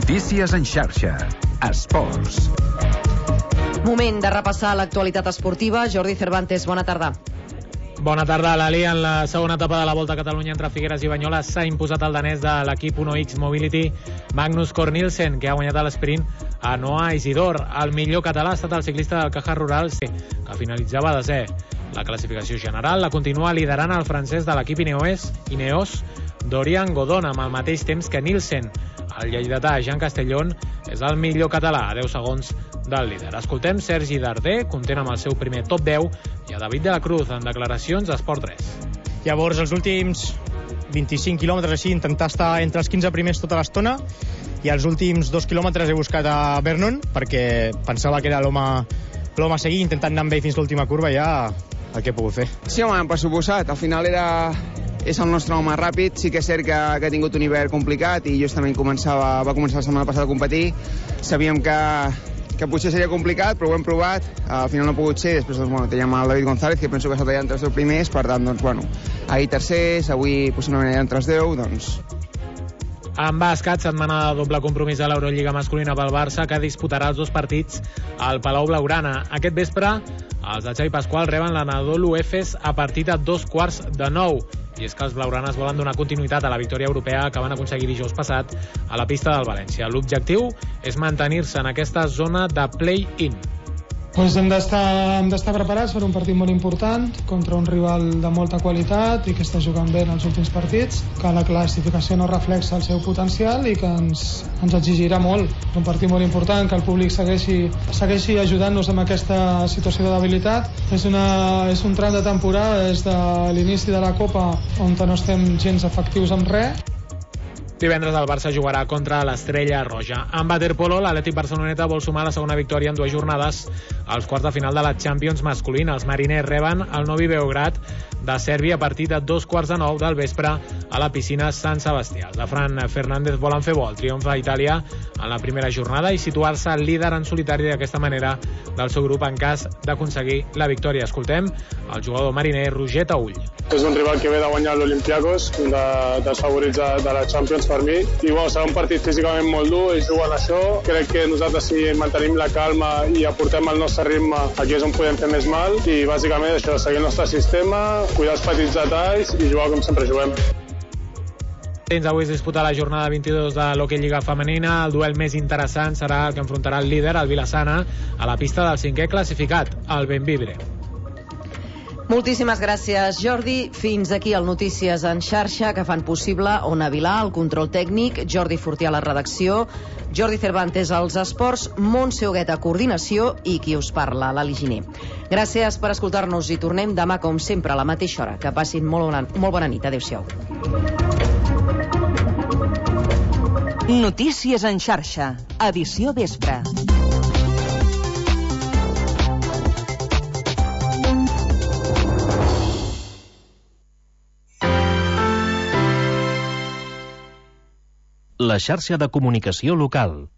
Notícies en xarxa. Esports. Moment de repassar l'actualitat esportiva. Jordi Cervantes, bona tarda. Bona tarda, Lali. En la segona etapa de la Volta a Catalunya entre Figueres i Banyoles s'ha imposat el danès de l'equip 1X Mobility, Magnus Cort Nielsen, que ha guanyat l'esprint a Noah Isidor. El millor català ha estat el ciclista del Caja Rural, que finalitzava desè. La classificació general la continua liderant el francès de l'equip Ineos, Dorian Godon, amb el mateix temps que Nielsen. El lleidatà Jean Castellón és el millor català, a 10 segons del líder. Escoltem Sergi Darder, content amb el seu primer top 10, i a David de la Cruz, en declaracions a Esport 3. Llavors, els últims 25 quilòmetres així, intentar estar entre els 15 primers tota l'estona, i els últims 2 quilòmetres he buscat a Vernon, perquè pensava que era l'home a seguir, intentant anar amb ell fins l'última curva, ja el que he pogut fer. Sí, home, per suposat, al final és el nostre home ràpid. Sí que és cert que ha tingut un hivern complicat i justament va començar la setmana passada a competir. Sabíem que potser seria complicat, però ho hem provat. Al final no ha pogut ser. Després teníem el David González, que penso que s'ha tallat entre els 10 primers. Per tant, ahir tercers, avui possiblement allà entre els 10, doncs... En bàsquet, setmana de doble compromís de l'Eurolliga masculina pel Barça, que disputarà els 2 partits al Palau Blaugrana. Aquest vespre, els de Xavi Pasqual reben l'Anadolu Efes a partir de 8:45. I és que els blaugranes volen donar continuïtat a la victòria europea que van aconseguir dijous passat a la pista del València. L'objectiu és mantenir-se en aquesta zona de play-in. Hem d'estar preparats per un partit molt important contra un rival de molta qualitat i que està jugant bé en els últims partits, que la classificació no reflexa el seu potencial i que ens exigirà molt. És un partit molt important, que el públic segueixi ajudant-nos en aquesta situació de debilitat. És un tram de temporada des de l'inici de la Copa on no estem gens efectius amb res. Divendres el Barça jugarà contra l'Estrella Roja. En waterpolo, l'Atlètic Barceloneta vol sumar la segona victòria en 2 jornades als quarts de final de la Champions masculina. Els mariners reben el Novi Beograd de Sèrbia a partir de 8:45 del vespre a la piscina Sant Sebastià. Els de Fran Fernández volen fer bo el triomf a Itàlia en la primera jornada i situar-se líder en solitari d'aquesta manera del seu grup en cas d'aconseguir la victòria. Escoltem el jugador mariner Roger Taüll. És un rival que ve de guanyar l'Olympiakos, dels favorits de la Champions per mi, i serà un partit físicament molt dur, ells juguen això. Crec que nosaltres, si mantenim la calma i aportem el nostre ritme, aquí és on podem fer més mal, i bàsicament això, seguir el nostre sistema, cuidar els petits detalls i jugar com sempre juguem. Avui es disputa la jornada 22 de l'Hockey Lliga Femenina. El duel més interessant serà el que enfrontarà el líder, el Vilassana, a la pista del 5è classificat, el Bembibre. Moltíssimes gràcies, Jordi. Fins aquí el Notícies en xarxa, que fan possible Ona Vilà, el control tècnic, Jordi Fortià a la redacció, Jordi Cervantes als esports, Montse Huguet a coordinació i qui us parla, Lali Giner. Gràcies per escoltar-nos i tornem demà, com sempre, a la mateixa hora. Que passin molt bona nit. Adéu-siau. Notícies en xarxa, edició vespre. La xarxa de comunicació local.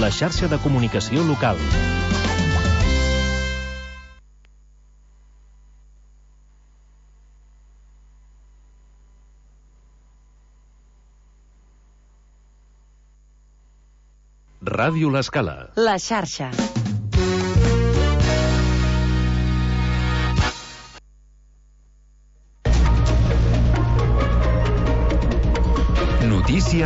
La xarxa de comunicació local. Ràdio L'Escala. La xarxa. Notícies